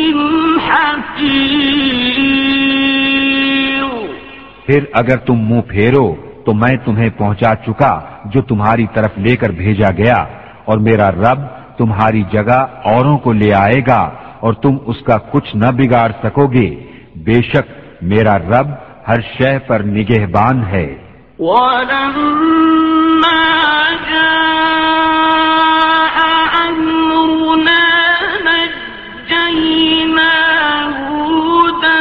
حَفِيظٌ۔ پھر اگر تم منہ پھیرو تو میں تمہیں پہنچا چکا جو تمہاری طرف لے کر بھیجا گیا، اور میرا رب تمہاری جگہ اوروں کو لے آئے گا اور تم اس کا کچھ نہ بگاڑ سکو گے، بے شک میرا رب ہر شے پر نگہبان ہے۔ وَلَمَّا جَاءَ أَمْرُنَا نَجَّيْنَا هُودًا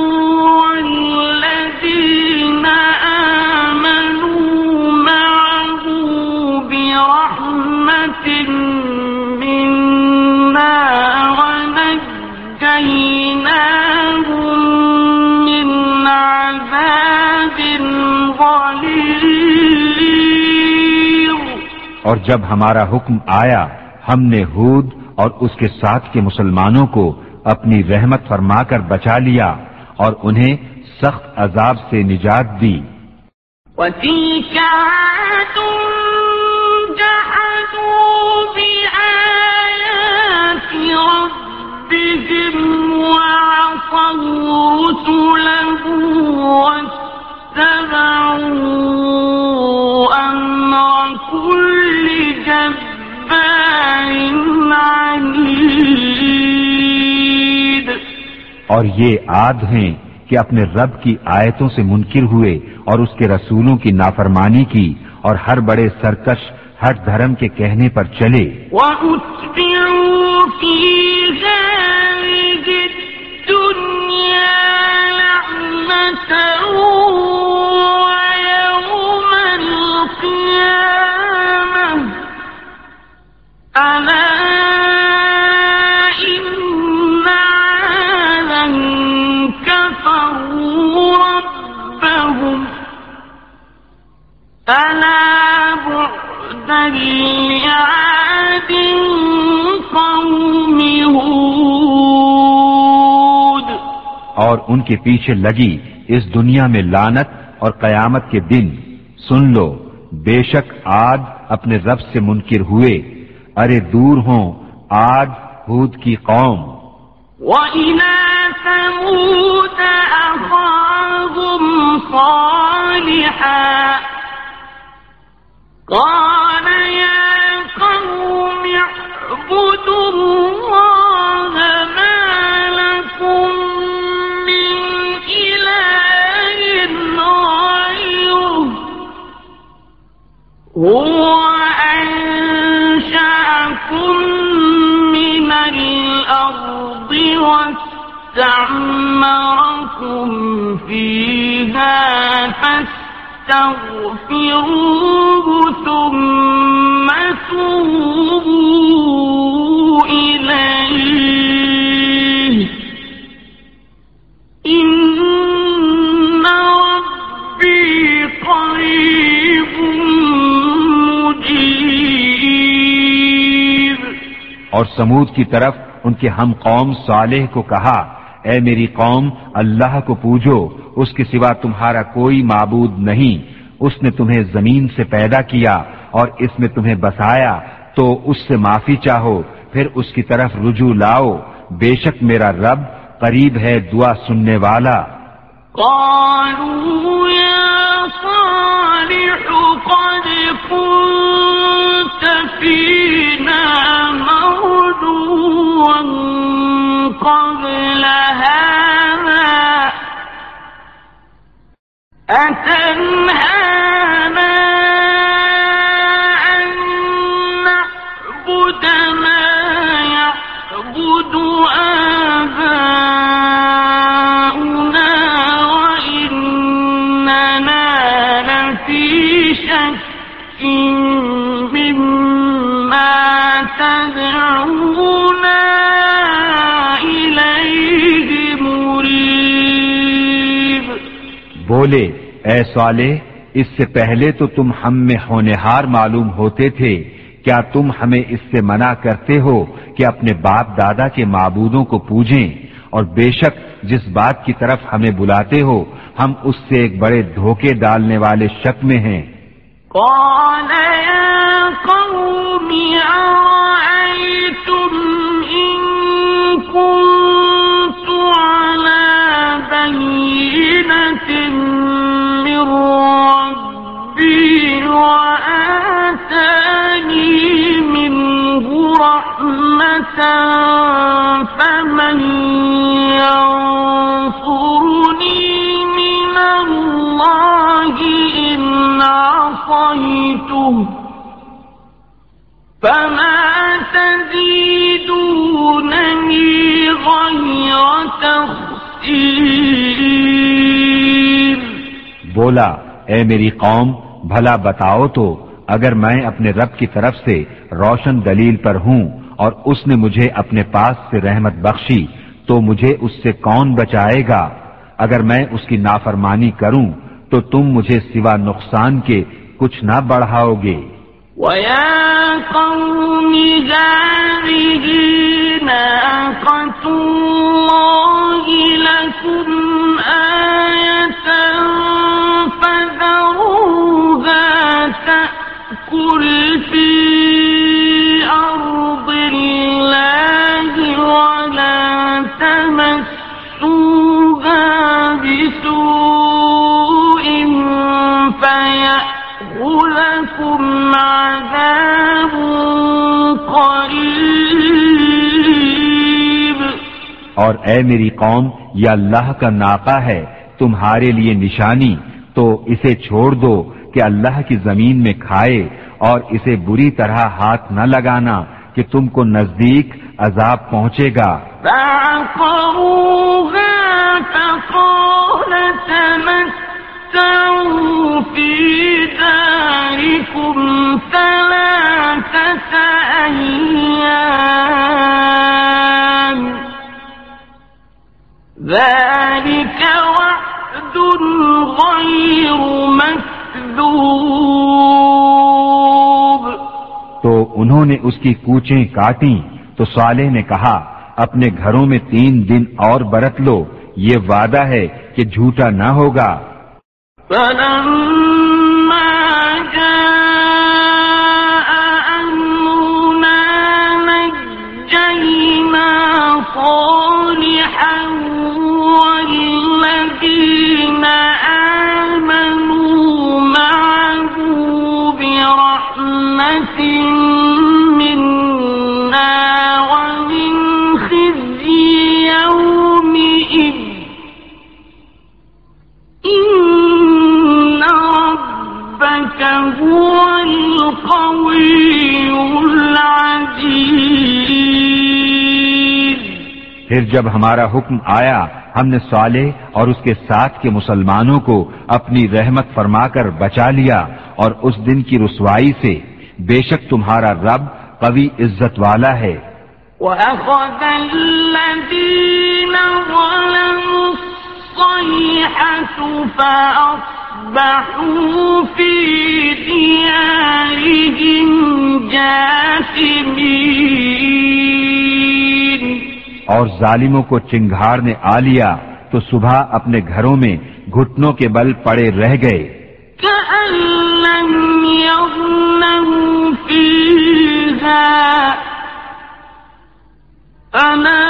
وَالَّذِينَ آمَنُوا مَعَهُ بِرَحْمَةٍ مِّنَّا وَنَجَّيْنَاهُم مِّنْ عَذَابٍ غَلِيظٍ۔ اور جب ہمارا حکم آیا ہم نے ہود اور اس کے ساتھ کے مسلمانوں کو اپنی رحمت فرما کر بچا لیا اور انہیں سخت عذاب سے نجات دی۔ وَتِلْكَ عَادٌ جَحَدُوا بِآيَاتِ رَبِّهِمْ وَعَصَوْا رُسُلَهُ وَاتَّبَعُوا أَمْرَ كُلِّ جَبَّارٍ عَنِيدٍ۔ اور یہ عاد ہیں کہ اپنے رب کی آیتوں سے منکر ہوئے اور اس کے رسولوں کی نافرمانی کی اور ہر بڑے سرکش ہٹ دھرم کے کہنے پر چلے۔ وَأُتْبِعُوا فِي هَٰذِهِ الدُّنْيَا لَعْنَةً وَيَوْمَ الْقِيَامَةِ أَلَا إِنَّ عَادًا كَفَرُوا رَبَّهُمْ أَلَا بُعْدًا لِّعَادٍ قَوْمِ هُودٍ۔ اور ان کے پیچھے لگی اس دنیا میں لعنت اور قیامت کے دن، سن لو بے شک عاد اپنے رب سے منکر ہوئے، ارے دور ہوں عاد ہود کی قوم۔ وَإِلَىٰ ثَمُودَ أَخَاهُمْ صَالِحًا قَالَ يَا قَوْمِ اعْبُدُوا اللَّهَ مَا لَكُم مِّنْ إِلَٰهٍ غَيْرُهُ هُوَ أَنشَأَكُم مِّنَ الْأَرْضِ وَاسْتَعْمَرَكُمْ فِيهَا فَاسْتَغْفِرُوهُ ثُمَّ تُوبُوا إِلَيْهِ إِنَّ رَبِّي قَرِيبٌ مُّجِيبٌ۔ اور سمود کی طرف ان کے ہم قوم صالح کو کہا، اے میری قوم اللہ کو پوجو، اس کے سوا تمہارا کوئی معبود نہیں، اس نے تمہیں زمین سے پیدا کیا اور اس میں تمہیں بسایا، تو اس سے معافی چاہو پھر اس کی طرف رجوع لاؤ، بے شک میرا رب قریب ہے دعا سننے والا۔ قالوا يا صالح قد كنت فينا مرجوا قبل هذا أتنهانا أن نعبد ما يعبد آباؤنا وإننا لفي شك مما تدعونا إليه مريب. بولے اے صالح، اس سے پہلے تو تم ہم میں ہونہار معلوم ہوتے تھے، کیا تم ہمیں اس سے منع کرتے ہو کہ اپنے باپ دادا کے معبودوں کو پوجیں؟ اور بے شک جس بات کی طرف ہمیں بلاتے ہو ہم اس سے ایک بڑے دھوکے ڈالنے والے شک میں ہیں. قال يا قوم أرأيتم إن كنت على بينة من ربي وآتاني منه رحمة فمن ينصرني من الله إن عصيته فما تزيدونني غير تخسير. بولا اے میری قوم، بھلا بتاؤ تو اگر میں اپنے رب کی طرف سے روشن دلیل پر ہوں اور اس نے مجھے اپنے پاس سے رحمت بخشی تو مجھے اس سے کون بچائے گا؟ اگر میں اس کی نافرمانی کروں تو تم مجھے سوا نقصان کے کچھ نہ بڑھاؤ گے. وَيَا قَوْمِ هَٰذِهِ نَاقَةُ اللَّهِ لَكُمْ آيَةً فَذَرُوهَا تَأْكُلْ فِي أَرْضِ اللَّهِ وَلَا تَمَسُّوهَا بِسُوءٍ فَيَأْخُذَكُمْ عَذَابٌ قَرِيبٌ. اور اے میری قوم، یہ اللہ کا ناقہ ہے تمہارے لیے نشانی، تو اسے چھوڑ دو کہ اللہ کی زمین میں کھائے، اور اسے بری طرح ہاتھ نہ لگانا کہ تم کو نزدیک عذاب پہنچے گا. فَعَقَرُوهَا فَقَالَ تَمَتَّعُوا فِي دَارِكُمْ ثَلَاثَةَ أَيَّامٍ ذَلِكَ وَعْدٌ غَيْرُ مَكْذُوبٍ. تو انہوں نے اس کی کوچیں کاٹیں تو صالح نے کہا اپنے گھروں میں 3 دن اور برت لو، یہ وعدہ ہے کہ جھوٹا نہ ہوگا. فَلَمَّا جَاءَ أَمْرُنَا نَجَّيْنَا صَالِحًا وَالَّذِينَ آمَنُوا مَعَهُ بِرَحْمَةٍ مِّنَّا وَمِنْ خِزْيِ يَوْمِئِذٍ إِنَّ رَبَّكَ هُوَ الْقَوِيُّ الْعَزِيزُ. پھر جب ہمارا حکم آیا ہم نے صالح اور اس کے ساتھ کے مسلمانوں کو اپنی رحمت فرما کر بچا لیا، اور اس دن کی رسوائی سے بے شک تمہارا رب قوی عزت والا ہے. وَأَخَذَ الَّذِينَ ظَلَمُوا الصَّيْحَةُ فَأَصْبَحُوا فِي دِيَارِهِمْ جَاثِمِينَ. اور ظالموں کو چنگھاڑ نے آ لیا تو صبح اپنے گھروں میں گھٹنوں کے بل پڑے رہ گئے. كَأَن لَّمْ يَغْنَوْا فِيهَا أَلَا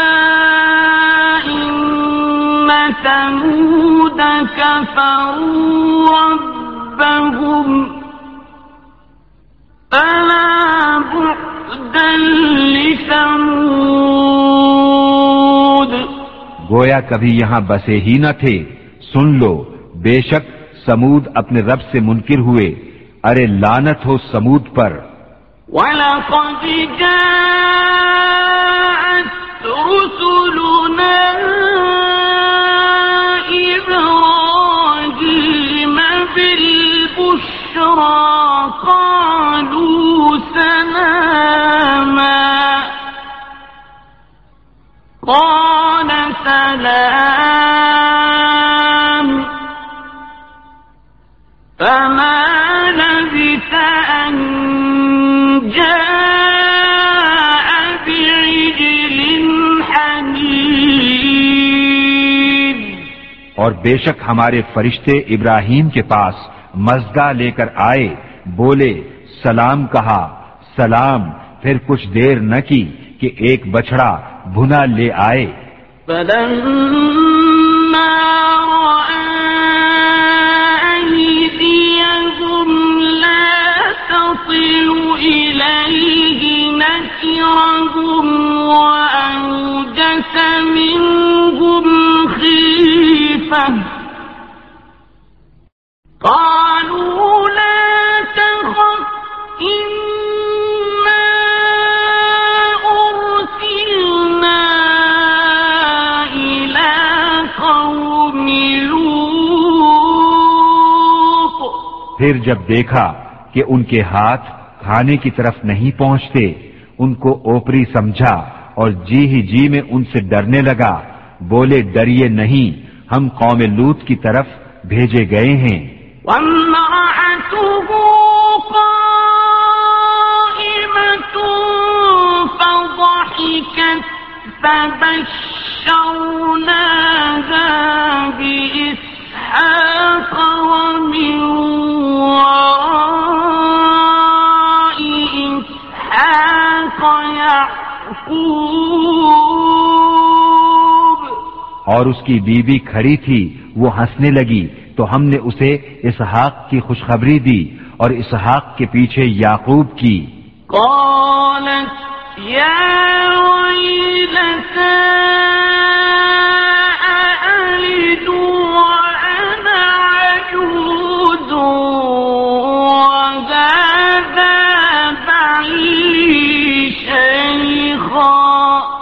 إِنَّ ثَمُودَ كَفَرُوا رَبَّهُمْ أَلَا بُعْدًا لِّثَمُودَ. گویا کبھی یہاں بسے ہی نہ تھے، سن لو بے شک سمود اپنے رب سے منکر ہوئے، ارے لعنت ہو سمود پر۔ وَلَقَدْ جَاءَتْ رُسُلُنَا إِبْرَاهِيمَ بِالْبُشْرَى قَالُوا سَلَامًا قَالَ سَلَامٌ فَمَا لَبِثَ أَن جَاءَ بِعِجْلٍ حَنِيذٍ۔ اور بے شک ہمارے فرشتے ابراہیم کے پاس مزگا لے کر آئے، بولے سلام کہا، سلام، پھر کچھ دیر نہ کی کہ ایک بچڑا بھنا لے آئے۔ فَلَمَّا رَأَى أَيْدِيَهُمْ لَا تَصِلُ إِلَيْهِ نَكِرَهُمْ وَأَوْجَسَ مِنْهُمْ خِيفَةً قَالُوا لَا تَخَفْ إِنَّا أُرْسِلْنَا إِلَى قَوْمِ لُوطٍ۔ پھر جب دیکھا کہ ان کے ہاتھ کھانے کی طرف نہیں پہنچتے، ان کو اوپری سمجھا اور جی ہی جی میں ان سے ڈرنے لگا، بولے ڈریے نہیں، ہم قوم لوط کی طرف بھیجے گئے ہیں۔ وَامْرَأَتُهُ قَائِمَةٌ فَضَحِكَتْ فَبَشَّرْنَاهَا بِإِسْحَاقَ وَمِن وَرَاءِ إِسْحَاقَ يَعْقُوبَ۔ اور اس کی بیوی کھڑی تھی، وہ ہنسنے لگی تو ہم نے اسے اسحاق کی خوشخبری دی اور اسحاق کے پیچھے یعقوب کی۔ قالت يا ويلتى أألد وأنا عجوز وهذا بعلي شيخا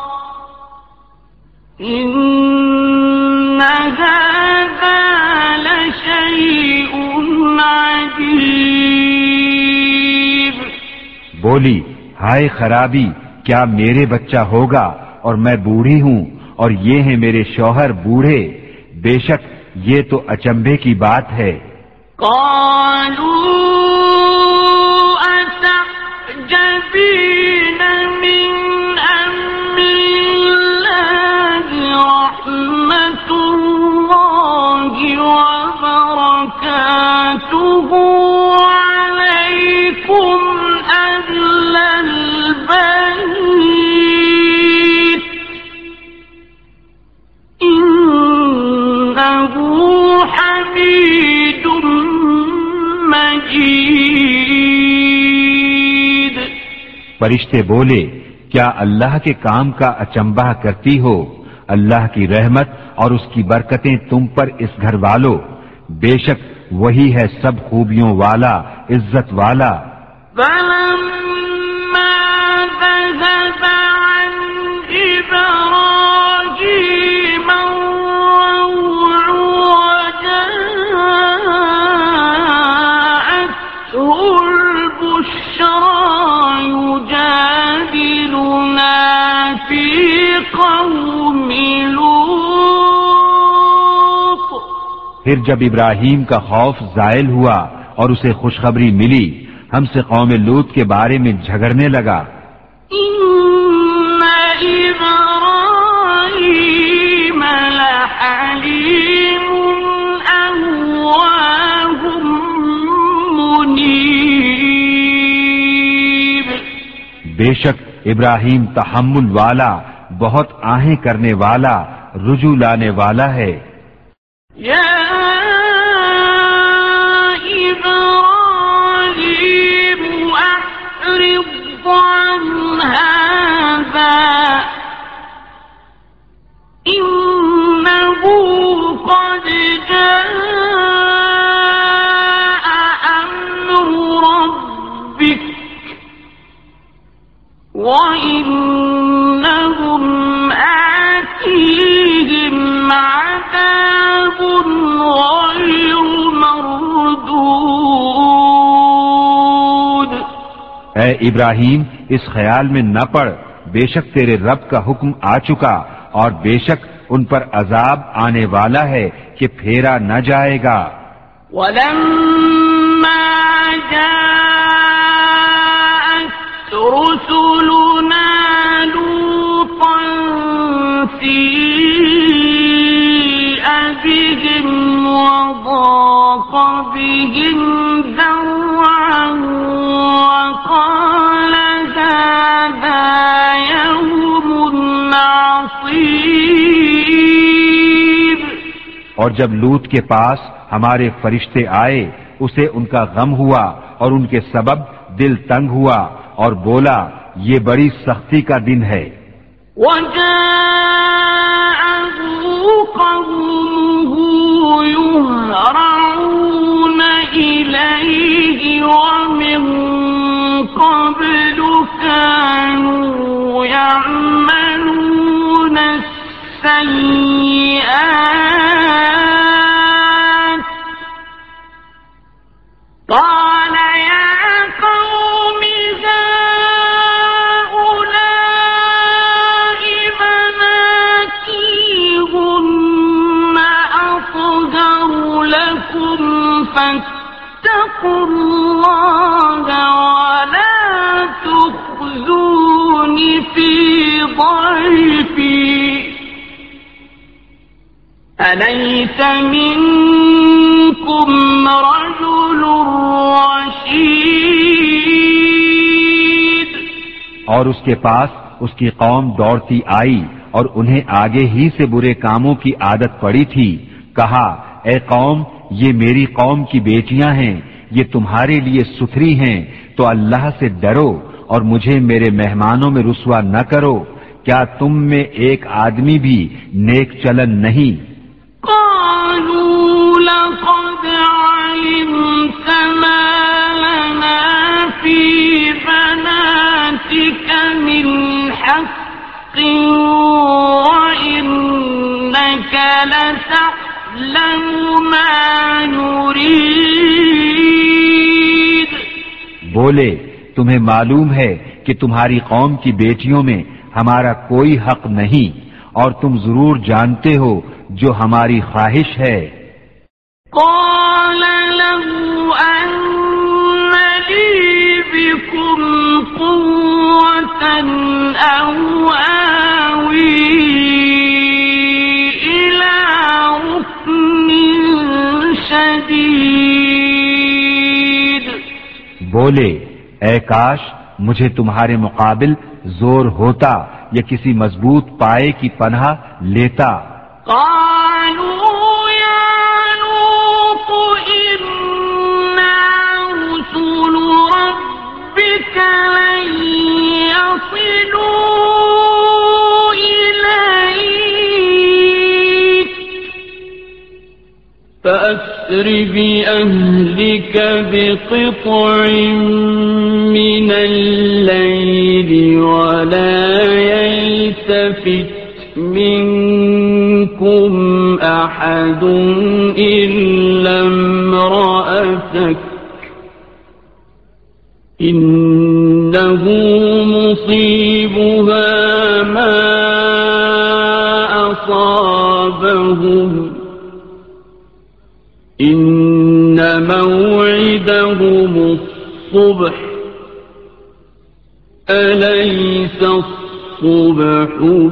إن هذا لشيء عجيب۔ بولی ہائے خرابی، کیا میرے بچہ ہوگا اور میں بوڑھی ہوں اور یہ ہیں میرے شوہر بوڑھے، بے شک یہ تو اچنبھے کی بات ہے۔ قالوا أتعجبين من أمر الله رحمة الله وبركاته عليكم أهل البيت إنه حميد مجيد۔ فرشتے بولے کیا اللہ کے کام کا اچنبھا کرتی ہو؟ اللہ کی رحمت اور اس کی برکتیں تم پر اس گھر والو، بے شک وہی ہے سب خوبیوں والا، عزت والا۔ فَلَمَّا ذَهَبَ عَنْ إِبْرَاهِيمَ الرَّوْعُ وَجَاءَتْهُ الْبُشْرَى يُجَادِلُنَا فِي قَوْمِ لُوطٍ۔ پھر جب ابراہیم کا خوف زائل ہوا اور اسے خوشخبری ملی، ہم سے قوم لوط کے بارے میں جھگڑنے لگا۔ إِنَّ إِبْرَاهِيمَ لَحَلِيمٌ أَوَّاهٌ مُنِيبٌ۔ بے شک ابراہیم تحمل والا، بہت آہیں کرنے والا، رجوع لانے والا ہے۔ يا إبراهيم أعرض عن هذا إنه قد جاء اے ابراہیم اس خیال میں نہ پڑ، بے شک تیرے رب کا حکم آ چکا اور بے شک ان پر عذاب آنے والا ہے کہ پھیرا نہ جائے گا۔ وَلَمَّا جَاءَتْ رُسُلُنَا لُوطًا سِيءَ بِهِمْ وَضَاقَ بِهِمْ ذَرْعًا وَقَالَ هَٰذَا يَوْمٌ عَصِيبٌ۔ اور جب لوط کے پاس ہمارے فرشتے آئے اسے ان کا غم ہوا اور ان کے سبب دل تنگ ہوا اور بولا یہ بڑی سختی کا دن ہے۔ وَجَاءَهُ قَوْمُهُ يُهْرَعُونَ إِلَيْهِ وَمِن قَبْلُ كَانُوا يَعْمَلُونَ السَّيِّئَاتِ قَالَ يَا قَوْمِ هَٰؤُلَاءِ بَنَاتِي هُنَّ أَطْهَرُ لَكُمْ فَاتَّقُوا اللَّهَ وَلَا تُخْزُونِ فِي ضَيْفِي أَلَيْسَ مِنكُمْ رَجُلٌ رَّشِيدٌ۔ اور اس کے پاس اس کی قوم دوڑتی آئی اور انہیں آگے ہی سے برے کاموں کی عادت پڑی تھی۔ کہا اے قوم یہ میری قوم کی بیٹیاں ہیں، یہ تمہارے لیے ستھری ہیں، تو اللہ سے ڈرو اور مجھے میرے مہمانوں میں رسوا نہ کرو۔ کیا تم میں ایک آدمی بھی نیک چلن نہیں؟ قالوا لقد علمت ما لنا في بناتك من حق وإنك لتعلم ما نريد۔ بولے تمہیں معلوم ہے کہ تمہاری قوم کی بیٹیوں میں ہمارا کوئی حق نہیں اور تم ضرور جانتے ہو جو ہماری خواہش ہے۔ قال لو أن لي بكم قوة أو آوي إلى ركن شديد۔ بولے اے کاش مجھے تمہارے مقابل زور ہوتا یا کسی مضبوط پائے کی پناہ لیتا۔ قالوا يا لوط إنا رسل ربك لن يصلوا إليك فأسر بأهلك بقطع من الليل ولا يلتفت منكم أحد إلا امرأتك إنه مصيبها ما أصابهم إن موعدهم الصبح أليس الصبح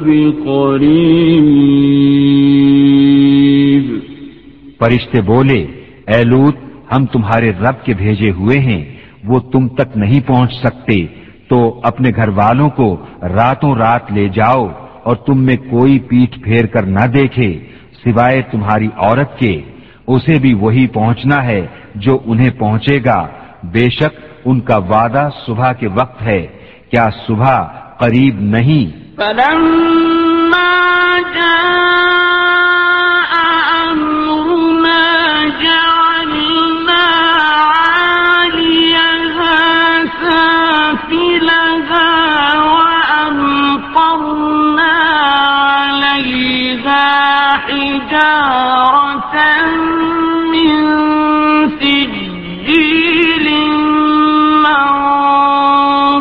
بقریب۔ فرشتے بولے اے لوط ہم تمہارے رب کے بھیجے ہوئے ہیں، وہ تم تک نہیں پہنچ سکتے، تو اپنے گھر والوں کو راتوں رات لے جاؤ اور تم میں کوئی پیٹھ پھیر کر نہ دیکھے سوائے تمہاری عورت کے، اسے بھی وہی پہنچنا ہے جو انہیں پہنچے گا، بے شک ان کا وعدہ صبح کے وقت ہے، کیا صبح قریب نہیں؟ فلما جاء أمرنا جعلنا عاليها سافلها وأمطرنا عليها حجارة من سجيل منضود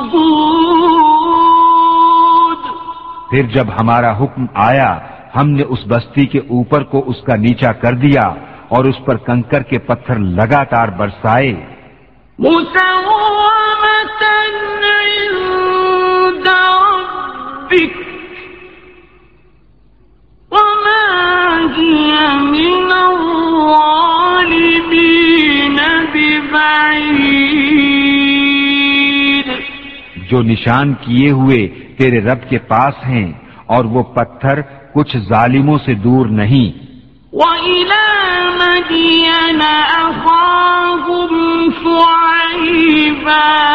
پھر جب ہمارا حکم آیا ہم نے اس بستی کے اوپر کو اس کا نیچا کر دیا اور اس پر کنکر کے پتھر لگاتار برسائے. مسومة عند ربك وما هي من الظالمين ببعيد. جو نشان کیے ہوئے تیرے رب کے پاس ہیں اور وہ پتھر کچھ ظالموں سے دور نہیں. وَإِلَى مَدْيَنَ أَخَاهُمْ شُعَيْبًا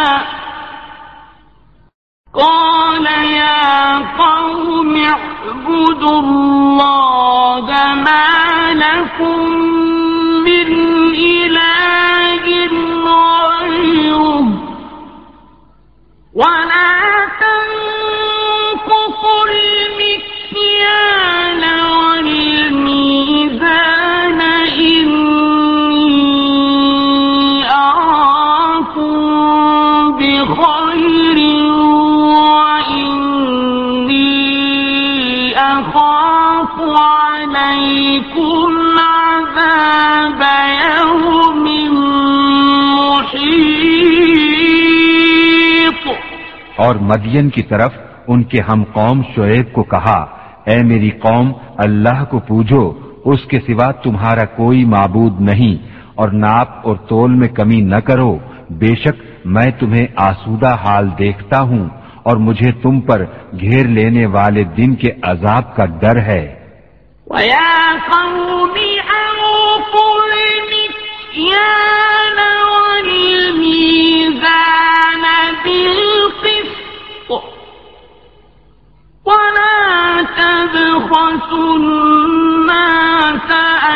قَالَ يَا قَوْمِ اعْبُدُوا اللَّهَ مَا لَكُمْ مِنْ إِلَٰهٍ غَيْرُهُ وَلَا تَنقُصُوا الْمِكْيَالَ وَالْمِيزَانَ إِنِّي أَرَاكُمْ بِخَيْرٍ وَإِنِّي أَخَافُ عَلَيْكُمْ عَذَابَ يَوْمٍ مُحِيطٍ. اور مدین کی طرف ان کے ہم قوم شعیب کو کہا اے میری قوم اللہ کو پوجو اس کے سوا تمہارا کوئی معبود نہیں اور ناپ اور تول میں کمی نہ کرو بے شک میں تمہیں آسودہ حال دیکھتا ہوں اور مجھے تم پر گھیر لینے والے دن کے عذاب کا ڈر ہے. وَيَا قَوْمِ أَوْفُوا الْمِكْيَالَ وَالْمِيزَانَ بِالْقِسْطِ وَلَا تَبْخَسُوا النَّاسَ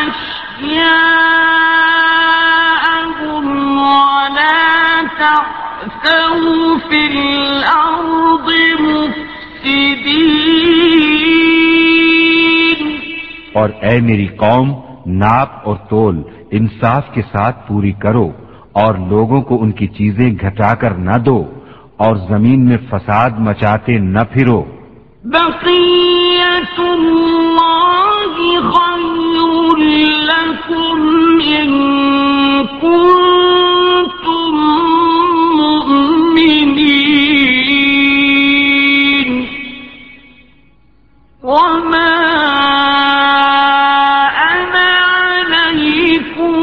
أَشْيَاءَهُمْ وَلَا تَعْثَوْا فِي الْأَرْضِ مُفْسِدِينَ. اور اے میری قوم ناپ اور تول انصاف کے ساتھ پوری کرو اور لوگوں کو ان کی چیزیں گھٹا کر نہ دو اور زمین میں فساد مچاتے نہ پھرو. بقية الله خير لكم إن كنتم مؤمنين وما أنا عليكم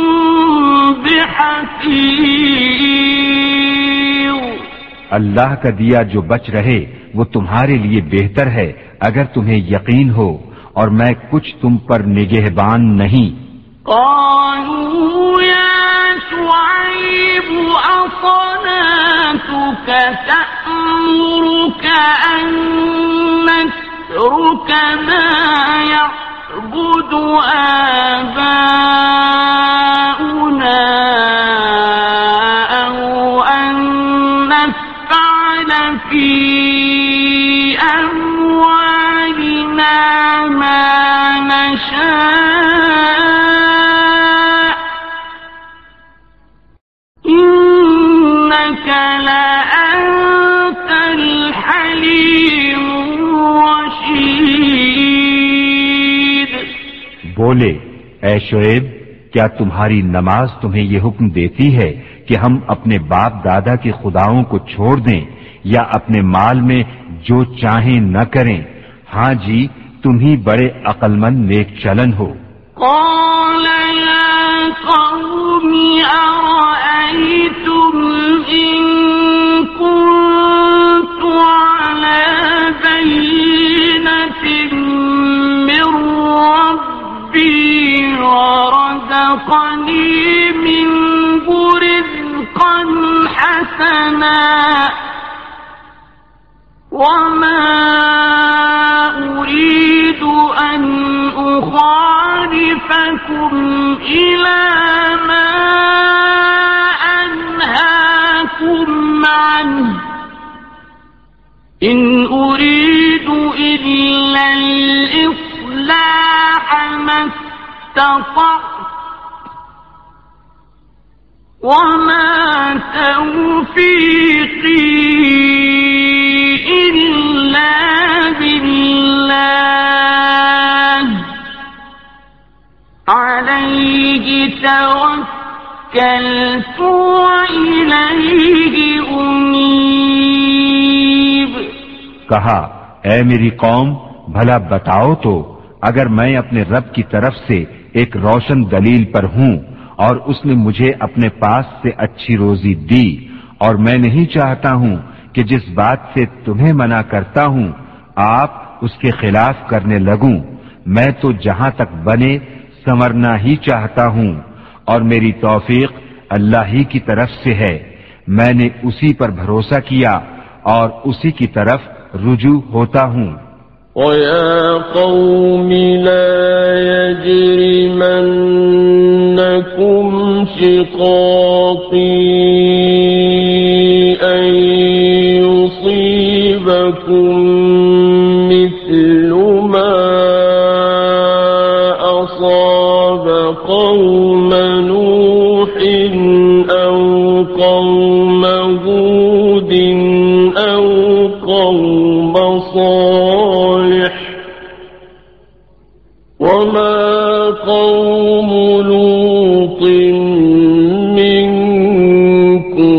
بحفيظ. اللہ کا دیا جو بچ رہے وہ تمہارے لیے بہتر ہے اگر تمہیں یقین ہو اور میں کچھ تم پر نگہبان نہیں. قالوا يا شعيب أصلاتك تأمرك أن نترك ما يعبد آباؤنا أو أن نفعل في أموالنا ما نشاء إنك لأنت الحليم الرشيد. بولے اے شعیب کیا تمہاری نماز تمہیں یہ حکم دیتی ہے کہ ہم اپنے باپ دادا کے خداؤں کو چھوڑ دیں یا اپنے مال میں جو چاہیں نہ کریں؟ ہاں جی تم ہی بڑے عقل مند نیک چلن ہو. قال يا قوم أرأيتم إن كنت على بينة من ربي ورزقني منه رزقا حسنا وما أريد أن أخالفكم إلى ما أنهاكم عنه إن أريد إلا الإصلاح ما استطعت وما توفيقي إلا بالله عَلَيْهِ تَوَكَّلْتُ وَإِلَيْهِ أُنِيبُ۔ کہا اے میری قوم بھلا بتاؤ تو اگر میں اپنے رب کی طرف سے ایک روشن دلیل پر ہوں اور اس نے مجھے اپنے پاس سے اچھی روزی دی اور میں نہیں چاہتا ہوں کہ جس بات سے تمہیں منع کرتا ہوں آپ اس کے خلاف کرنے لگوں، میں تو جہاں تک بنے سنورنا ہی چاہتا ہوں اور میری توفیق اللہ ہی کی طرف سے ہے، میں نے اسی پر بھروسہ کیا اور اسی کی طرف رجوع ہوتا ہوں۔ وَيَا قَوْمِ لَا يَجْرِمَنَّكُمْ شِقَاقِي أَن يُصِيبَكُم مِّثْلُ مَا أَصَابَ قَوْمَ نُوحٍ أَوْ قَوْمَ هُودٍ أَوْ قَوْمَ صَالِحٍ وَمَا قَوْمُ لُوطٍ مِّنكُمْ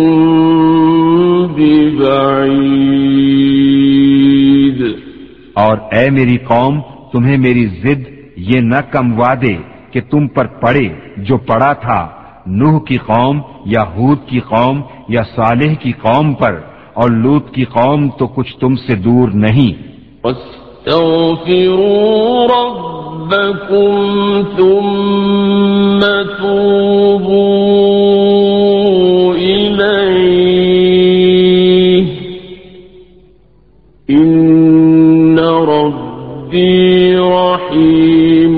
بِبَعِيدٍ۔ اور اے میری قوم تمہیں میری ضد یہ نہ کموا دے کہ تم پر پڑے جو پڑا تھا نوح کی قوم یا ہود کی قوم یا صالح کی قوم پر، اور لوط کی قوم تو کچھ تم سے دور نہیں۔ وَاسْتَغْفِرُوا رَبَّكُمْ ثُمَّ تُوبُوا إِلَيْهِ إِنَّ رَبِّي رَحِيمٌ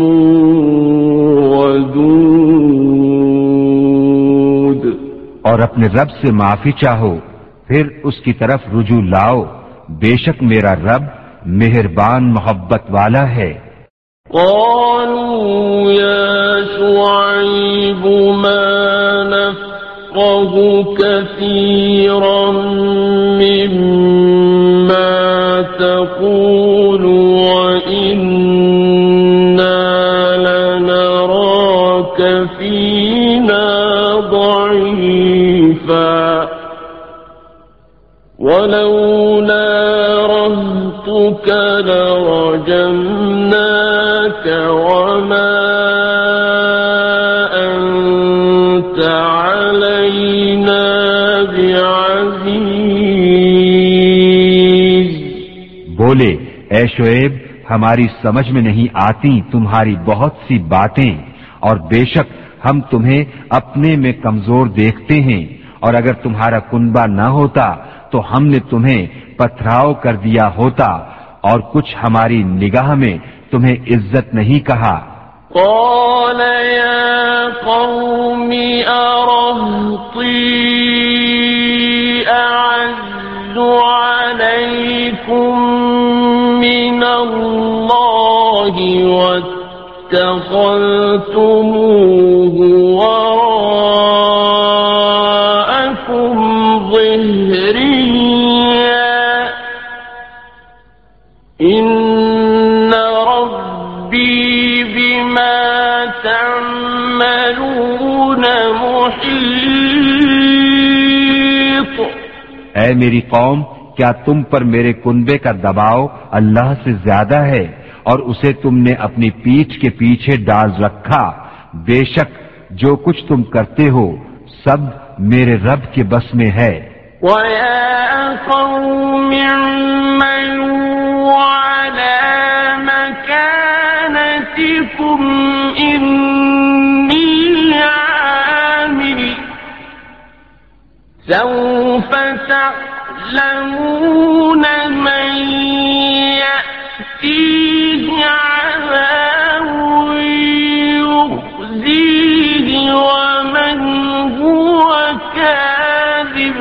وَدُودٌ۔ اور اپنے رب سے معافی چاہو پھر اس کی طرف رجوع لاؤ، بے شک میرا رب مہربان محبت والا ہے۔ قالوا يا شعيب ما نفقه كثيرا مما تقول وإنا لنراك فينا ضعيفا ولولا رهطك لرجمناك وما أنت علينا بعزيز۔ بولے اے شعیب ہماری سمجھ میں نہیں آتی تمہاری بہت سی باتیں، اور بے شک ہم تمہیں اپنے میں کمزور دیکھتے ہیں، اور اگر تمہارا کنبہ نہ ہوتا تو ہم نے تمہیں پتھراؤ کر دیا ہوتا اور کچھ ہماری نگاہ میں تمہیں عزت نہیں کہا۔ قال يا قوم أرهطي أعز عليكم من الله واتخذتموه وراءكم ظهريا إن ربي بما تعملون محيط۔ اے میری قوم کیا تم پر میرے کنبے کا دباؤ اللہ سے زیادہ ہے اور اسے تم نے اپنی پیٹھ کے پیچھے ڈال رکھا؟ بے شک جو کچھ تم کرتے ہو سب میرے رب کے بس میں ہے۔ وَيَا قَوْمِ اعْمَلُوا عَلَى مَكَانَتِكُمْ إِنِّي عَامِلٌ سَوْفَ تَعْلَمُونَ مَن يَأْتِيهِ عَذَابٌ يُخْزِيهِ وَمَنْ هُوَ كَاذِبٌ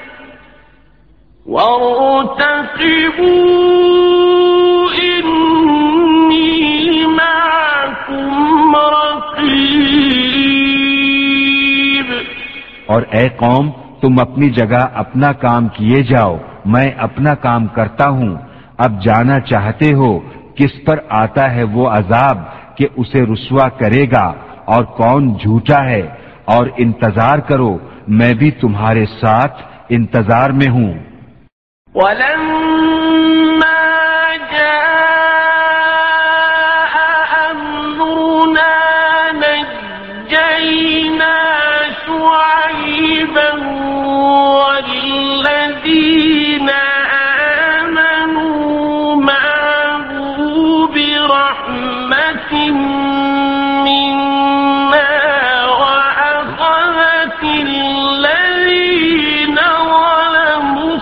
وَارْتَقِبُوا إِنِّي مَعَكُمْ رَقِيبٌ۔ اور اے قوم تم اپنی جگہ اپنا کام کیے جاؤ، میں اپنا کام کرتا ہوں۔ اب جانا چاہتے ہو کس پر آتا ہے وہ عذاب کہ اسے رسوا کرے گا، اور کون جھوٹا ہے، اور انتظار کرو میں بھی تمہارے ساتھ انتظار میں ہوں۔ وَلَمَّا جَاءَ أَمْرُنَا نَجَّيْنَا شُعَيْبًا وَالَّذِينَ آمَنُوا مَعَهُ بِرَحْمَةٍ مِّنَّا وَأَخَذَتِ الَّذِينَ ظَلَمُوا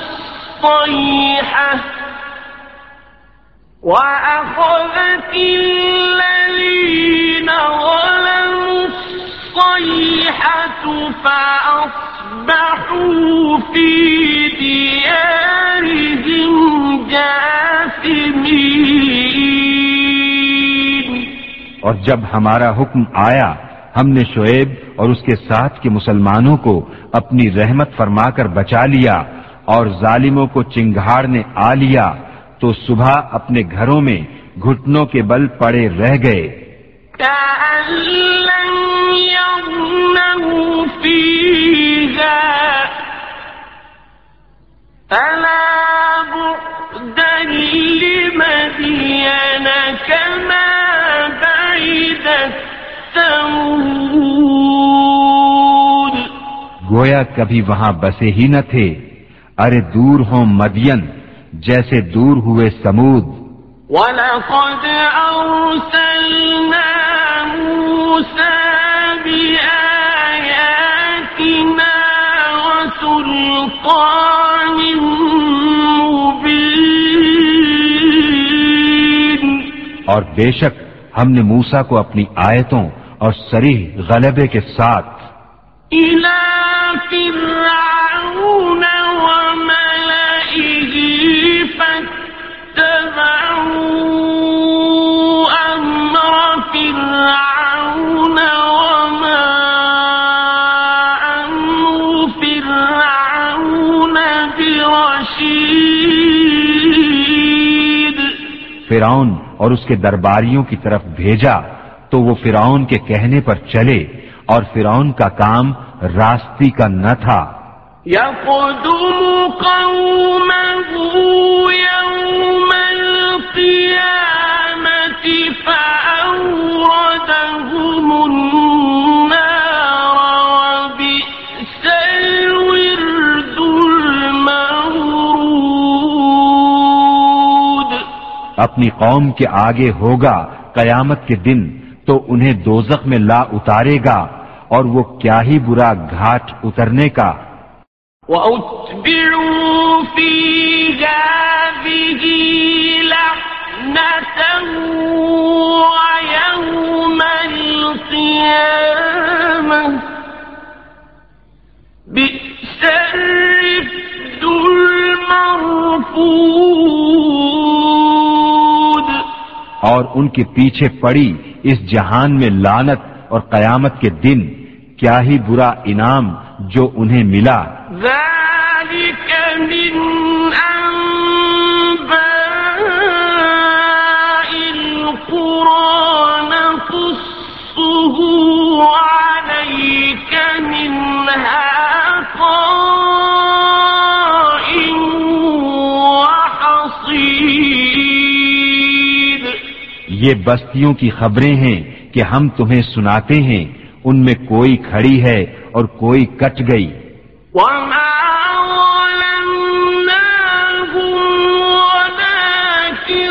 الصَّيْحَةُ فَأَصْبَحُوا فِي دِيَارِهِمْ جَاثِمِينَ۔ اور جب ہمارا حکم آیا ہم نے شعیب اور اس کے ساتھ کے مسلمانوں کو اپنی رحمت فرما کر بچا لیا، اور ظالموں کو چنگھاڑ نے آ لیا تو صبح اپنے گھروں میں گھٹنوں کے بل پڑے رہ گئے۔ كَأَن لَّمْ يَغْنَوْا فِيهَا أَلَا بُعْدًا لِّمَدْيَنَ كَمَا بَعِدَتْ ثَمُودُ۔ گویا کبھی وہاں بسے ہی نہ تھے، ارے دور ہوں مدین جیسے دور ہوئے سمود۔ وَلَقَدْ أَرْسَلْنَا مُوسَىٰ بِآيَاتِنَا وَسُلْطَانٍ مُّبِينٍ۔ اور بے شک ہم نے موسیٰ کو اپنی آیتوں اور صریح غلبے کے ساتھ إِلَىٰ فِرْعَوْنَ وَمَلَئِهِ فَاتَّبَعُوا أَمْرَ فِرْعَوْنَ وَمَا أَمْرُ فِرْعَوْنَ بِرَشِيدٍ۔ فرعون اور اس کے درباریوں کی طرف بھیجا تو وہ فرعون کے کہنے پر چلے، اور فرعون کا کام راستی کا نہ تھا۔ يَقْدُمُ قَوْمَهُ يَوْمَ الْقِيَامَةِ فَأَوْرَدَهُمُ النَّارَ وَبِئْسَ الْوِرْدُ الْمَوْرُودُ۔ اپنی قوم کے آگے ہوگا قیامت کے دن تو انہیں دوزخ میں لا اتارے گا، اور وہ کیا ہی برا گھاٹ اترنے کا۔ وَأُتْبِعُوا فِي هَٰذِهِ لَعْنَةً وَيَوْمَ الْقِيَامَةِ بِئْسَ الرِّفْدُ الْمَرْفُودُ۔ اور ان کے پیچھے پڑی اس جہان میں لعنت، اور قیامت کے دن کیا ہی برا انعام جو انہیں ملا۔ ذَلِكَ مِنْ أَنبَاءِ الْقُرَىٰ نَقُصُّهُ عَلَيْكَ مِنْهَا قَائِمٌ وَحَصِيدٌ۔ یہ بستیوں کی خبریں ہیں کہ ہم تمہیں سناتے ہیں، ان میں کوئی کھڑی ہے اور کوئی کٹ گئی۔ وَمَا ظَلَمْنَاهُمْ وَلَٰكِن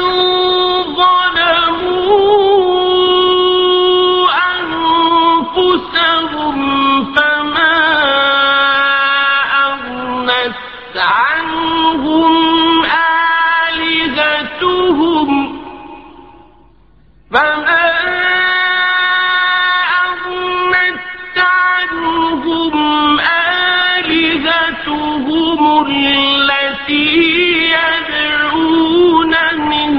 ظَلَمُوا أَنفُسَهُمْ فَمَا أَغْنَتْ عَنْهُمْ آلِهَتُهُمْ التي يدعون من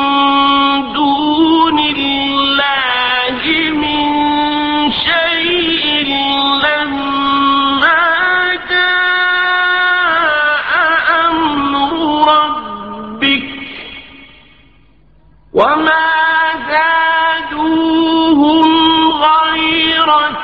دون الله من شيء لما جاء أمر ربك وما زادوهم غير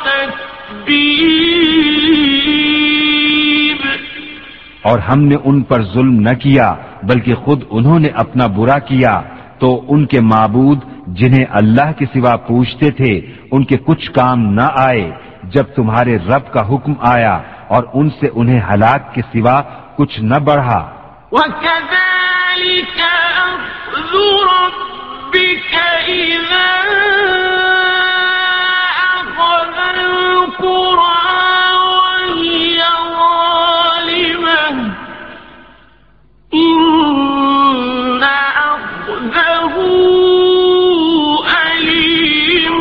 تتبیب. اور ہم نے ان پر ظلم نہ کیا بلکہ خود انہوں نے اپنا برا کیا، تو ان کے معبود جنہیں اللہ کے سوا پوچھتے تھے ان کے کچھ کام نہ آئے جب تمہارے رب کا حکم آیا، اور ان سے انہیں ہلاک کے سوا کچھ نہ بڑھا. وَكَذَلِكَ أَخْذُ رَبِّكَ إِذَا أَخَذَ الْقُرَىٰ وَهِيَ ظَالِمَةٌ إِنَّ أَخْذَهُ أَلِيمٌ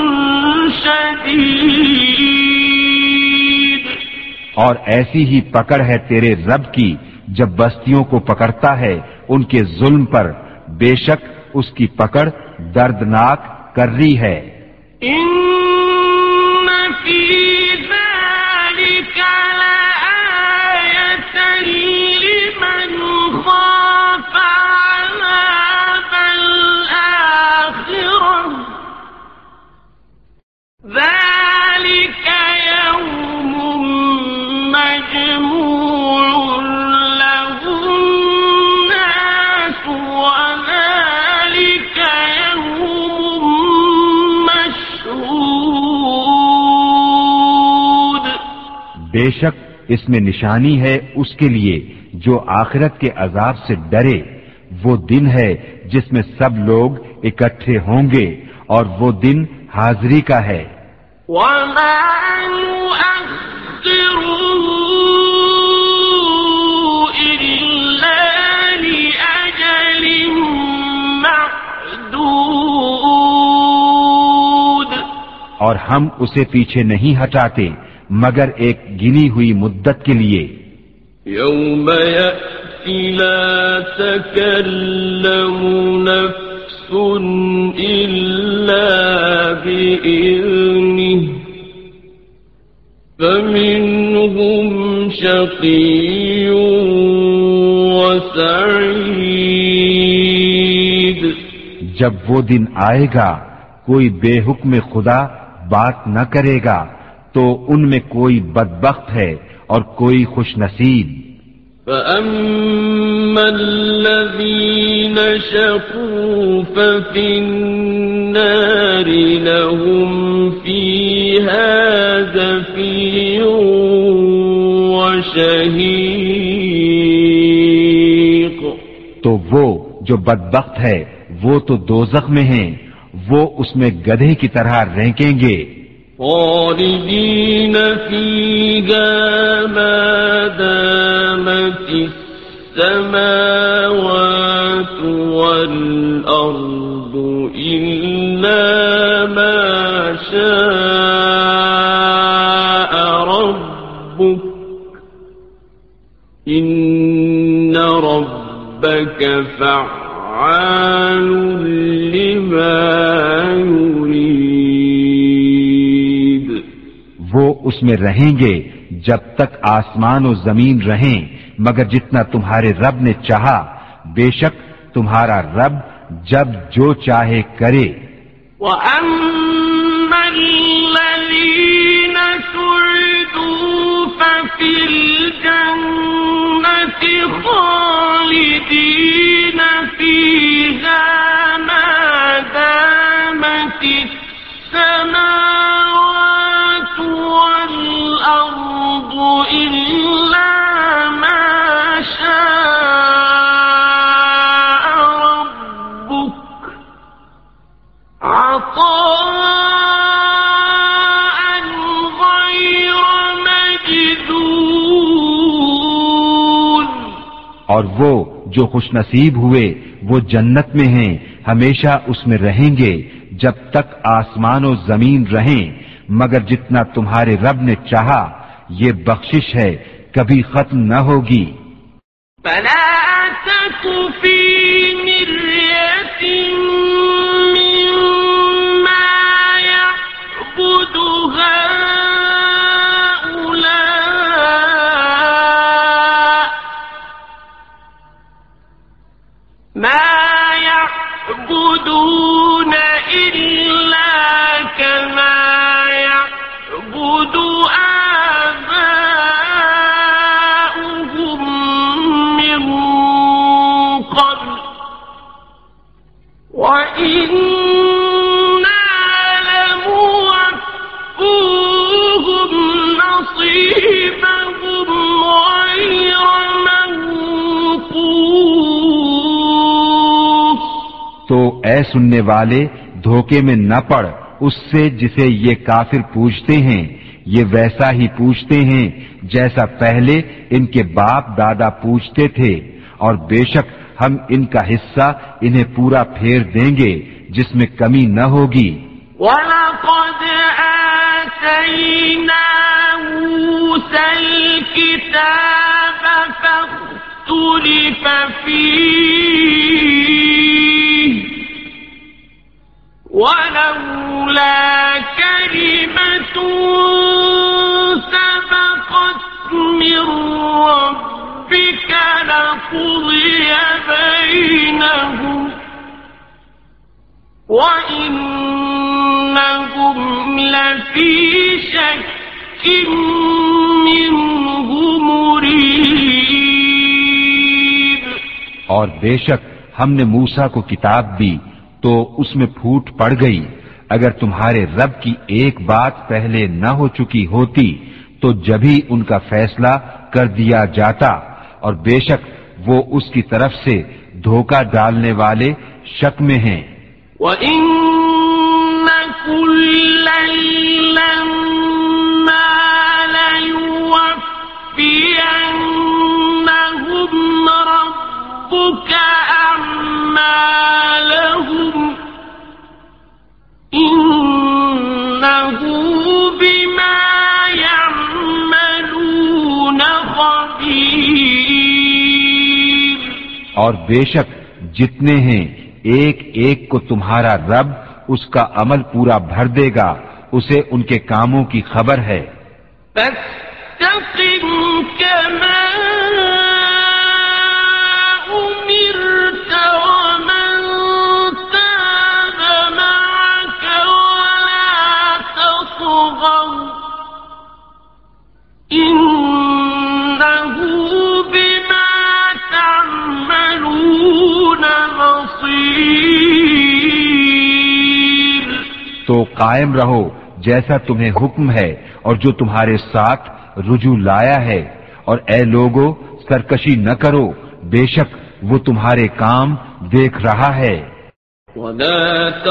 شَدِيدٌ. اور ایسی ہی پکڑ ہے تیرے رب کی جب بستیوں کو پکڑتا ہے ان کے ظلم پر، بے شک اس کی پکڑ دردناک کرری ہے. إِنَّ فِي ذَلِكَ لَآيَةً لِمَنْ خَافَ عَذَابَ الْآخِرَةِ. ذَلِكَ يَوْمٌ مَّجْمُوعٌ لَهُ النَّاسُ وَذَلِكَ يَوْمٌ مَّشْهُودٌ. بے شک اس میں نشانی ہے اس کے لیے جو آخرت کے عذاب سے ڈرے. وہ دن ہے جس میں سب لوگ اکٹھے ہوں گے اور وہ دن حاضری کا ہے. وَمَا نُؤَخِّرُهُ إِلَّا لِأَجَلٍ مَّعْدُودٍ. اور ہم اسے پیچھے نہیں ہٹاتے مگر ایک گنی ہوئی مدت کے لیے. يَوْمَ يَأْتِي لَا تَكَلَّمُ نَفْسٌ إِلَّا بِإِذْنِهِ فَمِنْهُمْ شَقِيٌّ وَسَعِيدٌ. جب وہ دن آئے گا کوئی بے حکم خدا بات نہ کرے گا تو ان میں کوئی بدبخت ہے اور کوئی خوش نصیب. فَأَمَّا الَّذِينَ شَقُوا فَفِي النَّارِ لَهُمْ فِيهَا زَفِيرٌ وَشَهِيقٌ. تو وہ جو بدبخت ہے وہ تو دوزخ میں ہیں، وہ اس میں گدھے کی طرح رینکیں گے. خالدین فیہا ما دامت السماوات والارض الا ما شاء ربک ان ربک فعال لما يريد. وہ اس میں رہیں گے جب تک آسمان و زمین رہیں مگر جتنا تمہارے رب نے چاہا، بے شک تمہارا رب جب جو چاہے کرے. وَأَمَّا الَّذِينَ سُعِدُوا فَفِي الْجَنَّةِ خَالِدِينَ فِيهَا مَا دَامَتِ السَّمَاوَاتُ وَالْأَرْضُ إِلَّا مَا شَاءَ رَبُّكَ عَطَاءً غَيْرَ مَجْذُوذٍ. اور وہ جو خوش نصیب ہوئے وہ جنت میں ہیں، ہمیشہ اس میں رہیں گے جب تک آسمان و زمین رہیں مگر جتنا تمہارے رب نے چاہا، یہ بخشش ہے کبھی ختم نہ ہوگی. فَلَا تَكُ فِي مِرْيَةٍ مِّمَّا يَعْبُدُ هَٰؤُلَاءِ مَا يَعْبُدُونَ إِلَّا كَمَا يَعْبُدُ سننے والے دھوکے میں نہ پڑ اس سے جسے یہ کافر پوچھتے ہیں، یہ ویسا ہی پوچھتے ہیں جیسا پہلے ان کے باپ دادا پوچھتے تھے، اور بے شک ہم ان کا حصہ انہیں پورا پھیر دیں گے جس میں کمی نہ ہوگی۔ وَلَقَدْ آتَيْنَا مُوسَى الْكِتَابَ فَاخْتُلِفَ فِيهِ وَلَوْلَا كَلِمَةٌ سَبَقَتْ مِنْ رَبِّكَ لَقُضِيَ بَيْنَهُمْ وَإِنَّهُمْ لَفِي شَكٍّ مِّنْهُ مُرِيبٍ۔ اور بے شک ہم نے موسیٰ کو کتاب دی تو اس میں پھوٹ پڑ گئی، اگر تمہارے رب کی ایک بات پہلے نہ ہو چکی ہوتی تو جبھی ان کا فیصلہ کر دیا جاتا، اور بے شک وہ اس کی طرف سے دھوکہ ڈالنے والے شک میں ہیں۔ وَإِنَّ كُلًّا لَمَّا لَيُوَفِّيَنَّهُمْ رَبُّكَ أَعْمَالَهُمْ إِنَّهُ بِمَا يَعْمَلُونَ خَبِيرٌ۔ اور بے شک جتنے ہیں ایک ایک کو تمہارا رب اس کا عمل پورا بھر دے گا، اسے ان کے کاموں کی خبر ہے۔ فَاسْتَقِمْ كَمَا أُمِرْتَ وَمَنْ تَابَ مَعَكَ وَلَا تَطْغَوْا إِنَّهُ بِمَا تَعْمَلُونَ بَصِيرٌ۔ تو قائم رہو جیسا تمہیں حکم ہے اور جو تمہارے ساتھ رجوع لایا ہے، اور اے لوگو سرکشی نہ کرو، بے شک وہ تمہارے کام دیکھ رہا ہے۔ وَلَا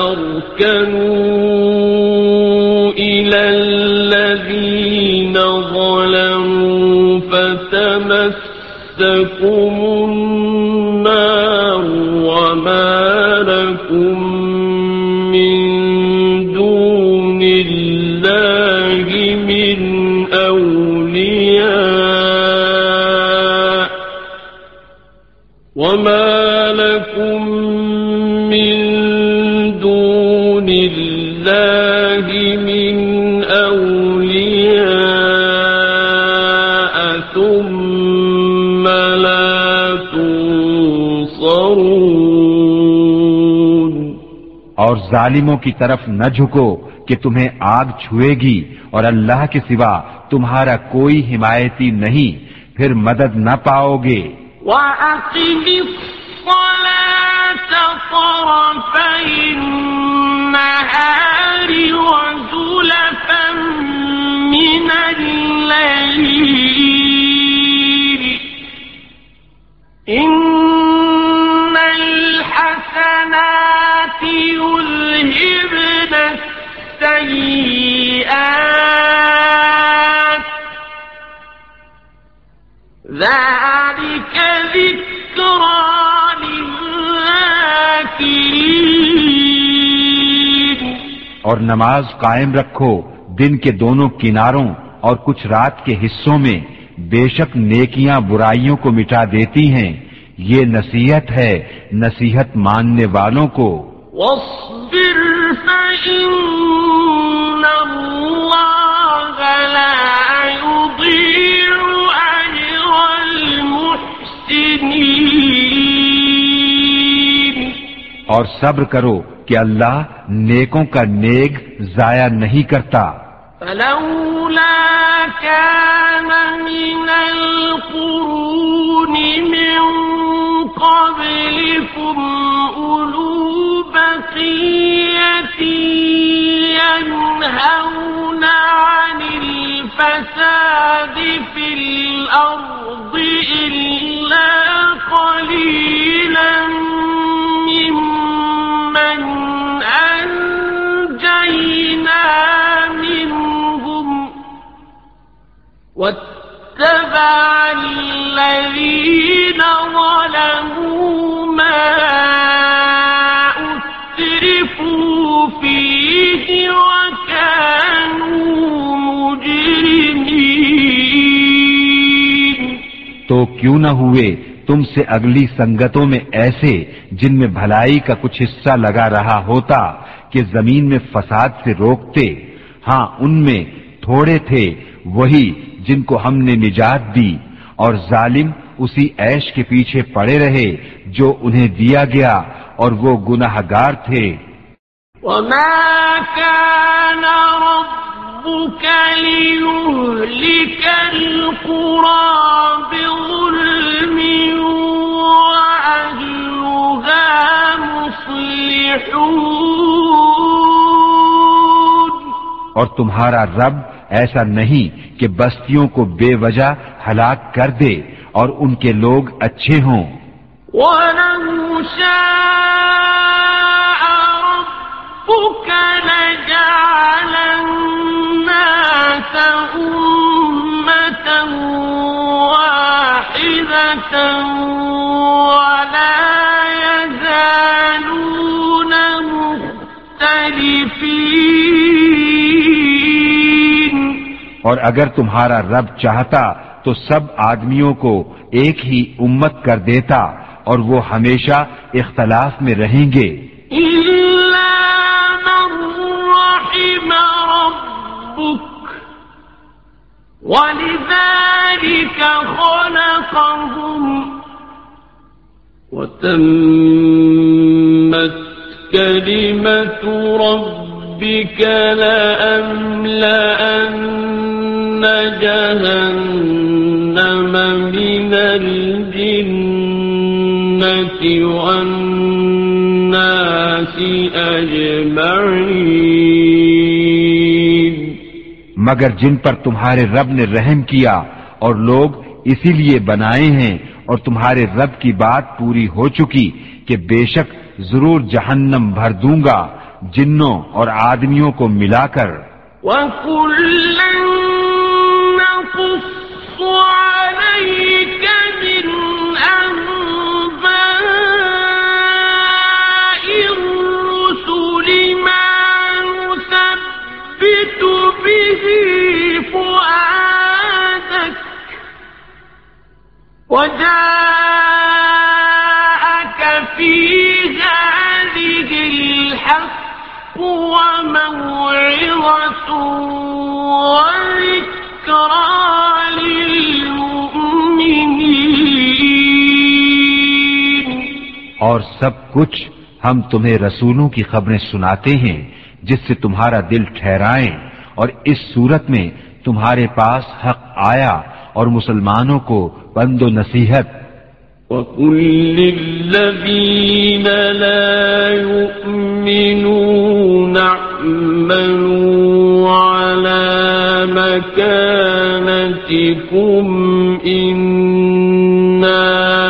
تَرْكَنُوا إِلَى الَّذِينَ ظَلَمُوا فَتَمَسَّكُمُ النَّارُ وَمَا لَكُمْ مِنْ دُونِ اللَّهِ مِنْ أَوْلِيَاءَ وَمَا لَكُمْ مِنْ دُونِ اللَّهِ مِنْ أَوْلِيَاءَ ثُمَّ لَا تُنصَرُونَ۔ اور ظالموں کی طرف نہ جھکو کہ تمہیں آگ چھوئے گی، اور اللہ کے سوا تمہارا کوئی حمایتی نہیں، پھر مدد نہ پاؤ گے۔ وَأَقِمِ الصَّلَاةَ طَرَفَيِ النَّهَارِ وَزُلَفًا مِّنَ اللَّيْلِ إِنَّ الْحَسَنَاتِ يُذْهِبْنَ السَّيِّئَاتِ ذَلِكَ ذِكْرَى لِلذَّاكِرِينَ۔ اور نماز قائم رکھو دن کے دونوں کناروں اور کچھ رات کے حصوں میں، بے شک نیکیاں برائیوں کو مٹا دیتی ہیں، یہ نصیحت ہے نصیحت ماننے والوں کو۔ وَاصْبِرْ فَإِنَّ اللَّهَ لَا يُضِيعُ أَجْرَ الْمُحْسِنِينَ۔ اور صبر کرو کہ اللہ نیکوں کا نیک ضائع نہیں کرتا۔ فَلَوْلَا كَانَ مِنَ الْقُرُونِ مِنْ قَبْلِكُمْ أُولُو بَقِيَّةٍ يَنْهَوْنَ عَنِ الْفَسَادِ فِي الْأَرْضِ إِلَّا قَلِيلًا مِّمَّنْ واتبع الذين ظلموا ما أترفوا فيه وكانوا مجرمين. تو کیوں نہ ہوئے تم سے اگلی سنگتوں میں ایسے جن میں بھلائی کا کچھ حصہ لگا رہا ہوتا کہ زمین میں فساد سے روکتے. ہاں ان میں تھوڑے تھے وہی جن کو ہم نے نجات دی، اور ظالم اسی عیش کے پیچھے پڑے رہے جو انہیں دیا گیا، اور وہ گناہگار تھے. وما كان ربك ليهلك القرى بظلم وأهلها مصلحون. اور تمہارا رب ایسا نہیں کہ بستیوں کو بے وجہ ہلاک کر دے اور ان کے لوگ اچھے ہوں. وَلَوْ شَاءَ رَبُّكَ لَجَعَلَ النَّاسَ أُمَّةً وَاحِدَةً وَلَا يَزَالُونَ مُخْتَلِفِينَ. اور اگر تمہارا رب چاہتا تو سب آدمیوں کو ایک ہی امت کر دیتا اور وہ ہمیشہ اختلاف میں رہیں گے. إِلَّا مَن رَّحِمَ رَبُّكَ وَلِذَلِكَ خَلَقَهُمْ وَتَمَّتْ كَلِمَةُ رَبِّكَ لَأَمْلَأَنَّ جَهَنَّمَ مِنَ الْجِنَّةِ وَالنَّاسِ أَجْمَعِينَ. مگر جن پر تمہارے رب نے رحم کیا اور لوگ اسی لیے بنائے ہیں، اور تمہارے رب کی بات پوری ہو چکی کہ بے شک ضرور جہنم بھر دوں گا جنوں اور آدمیوں کو ملا کر. وَكُلًّا نَّقُصُّ عَلَيْكَ مِنْ أَنبَاءِ الرُّسُلِ مَا نُثَبِّتُ بِهِ فُؤَادَكَ وَجَاءَكَ فِي هَٰذِهِ الْحَقُّ وَمَوْعِظَةٌ وَذِكْرَىٰ لِلْمُؤْمِنِينَ. اور سب کچھ ہم تمہیں رسولوں کی خبریں سناتے ہیں جس سے تمہارا دل ٹھہرائیں، اور اس صورت میں تمہارے پاس حق آیا اور مسلمانوں کو بند و نصیحت. وَقُل لِّلَّذِينَ لَا يُؤْمِنُونَ اعْمَلُوا عَلَىٰ مَكَانَتِكُمْ إِنَّا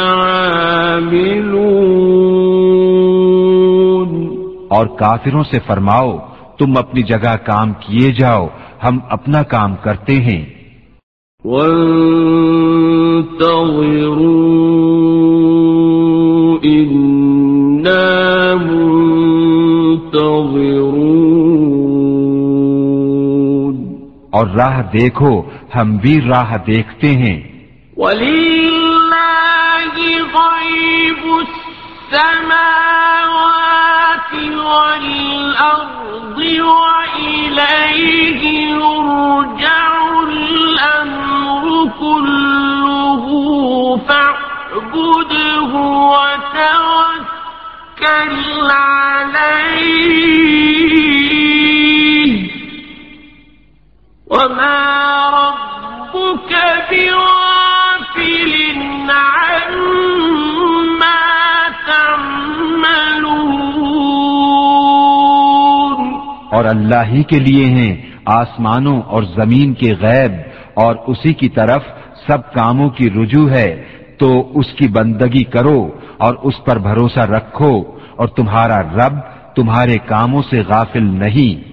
عَامِلُونَ. اور کافروں سے فرماؤ تم اپنی جگہ کام کیے جاؤ، ہم اپنا کام کرتے ہیں. وَانتَظِرُوا إِنَّا مُنتَظِرُونَ. اور راہ دیکھو ہم بھی راہ دیکھتے ہیں. وَلِلَّهِ غَيْبُ السَّمَاوَاتِ وَالْأَرْضِ وَإِلَيْهِ يُرْجَعُ الْأَمْرُ كُلُّهُ فَاعْبُدْهُ وَتَوَكَّلْ عَلَيْهِ وَمَا رَبُّكَ بِغَافِلٍ عَمَّا تَعْمَلُونَ. اور اللہ ہی کے لیے ہیں آسمانوں اور زمین کے غیب، اور اسی کی طرف سب کاموں کی رجوع ہے، تو اس کی بندگی کرو اور اس پر بھروسہ رکھو، اور تمہارا رب تمہارے کاموں سے غافل نہیں.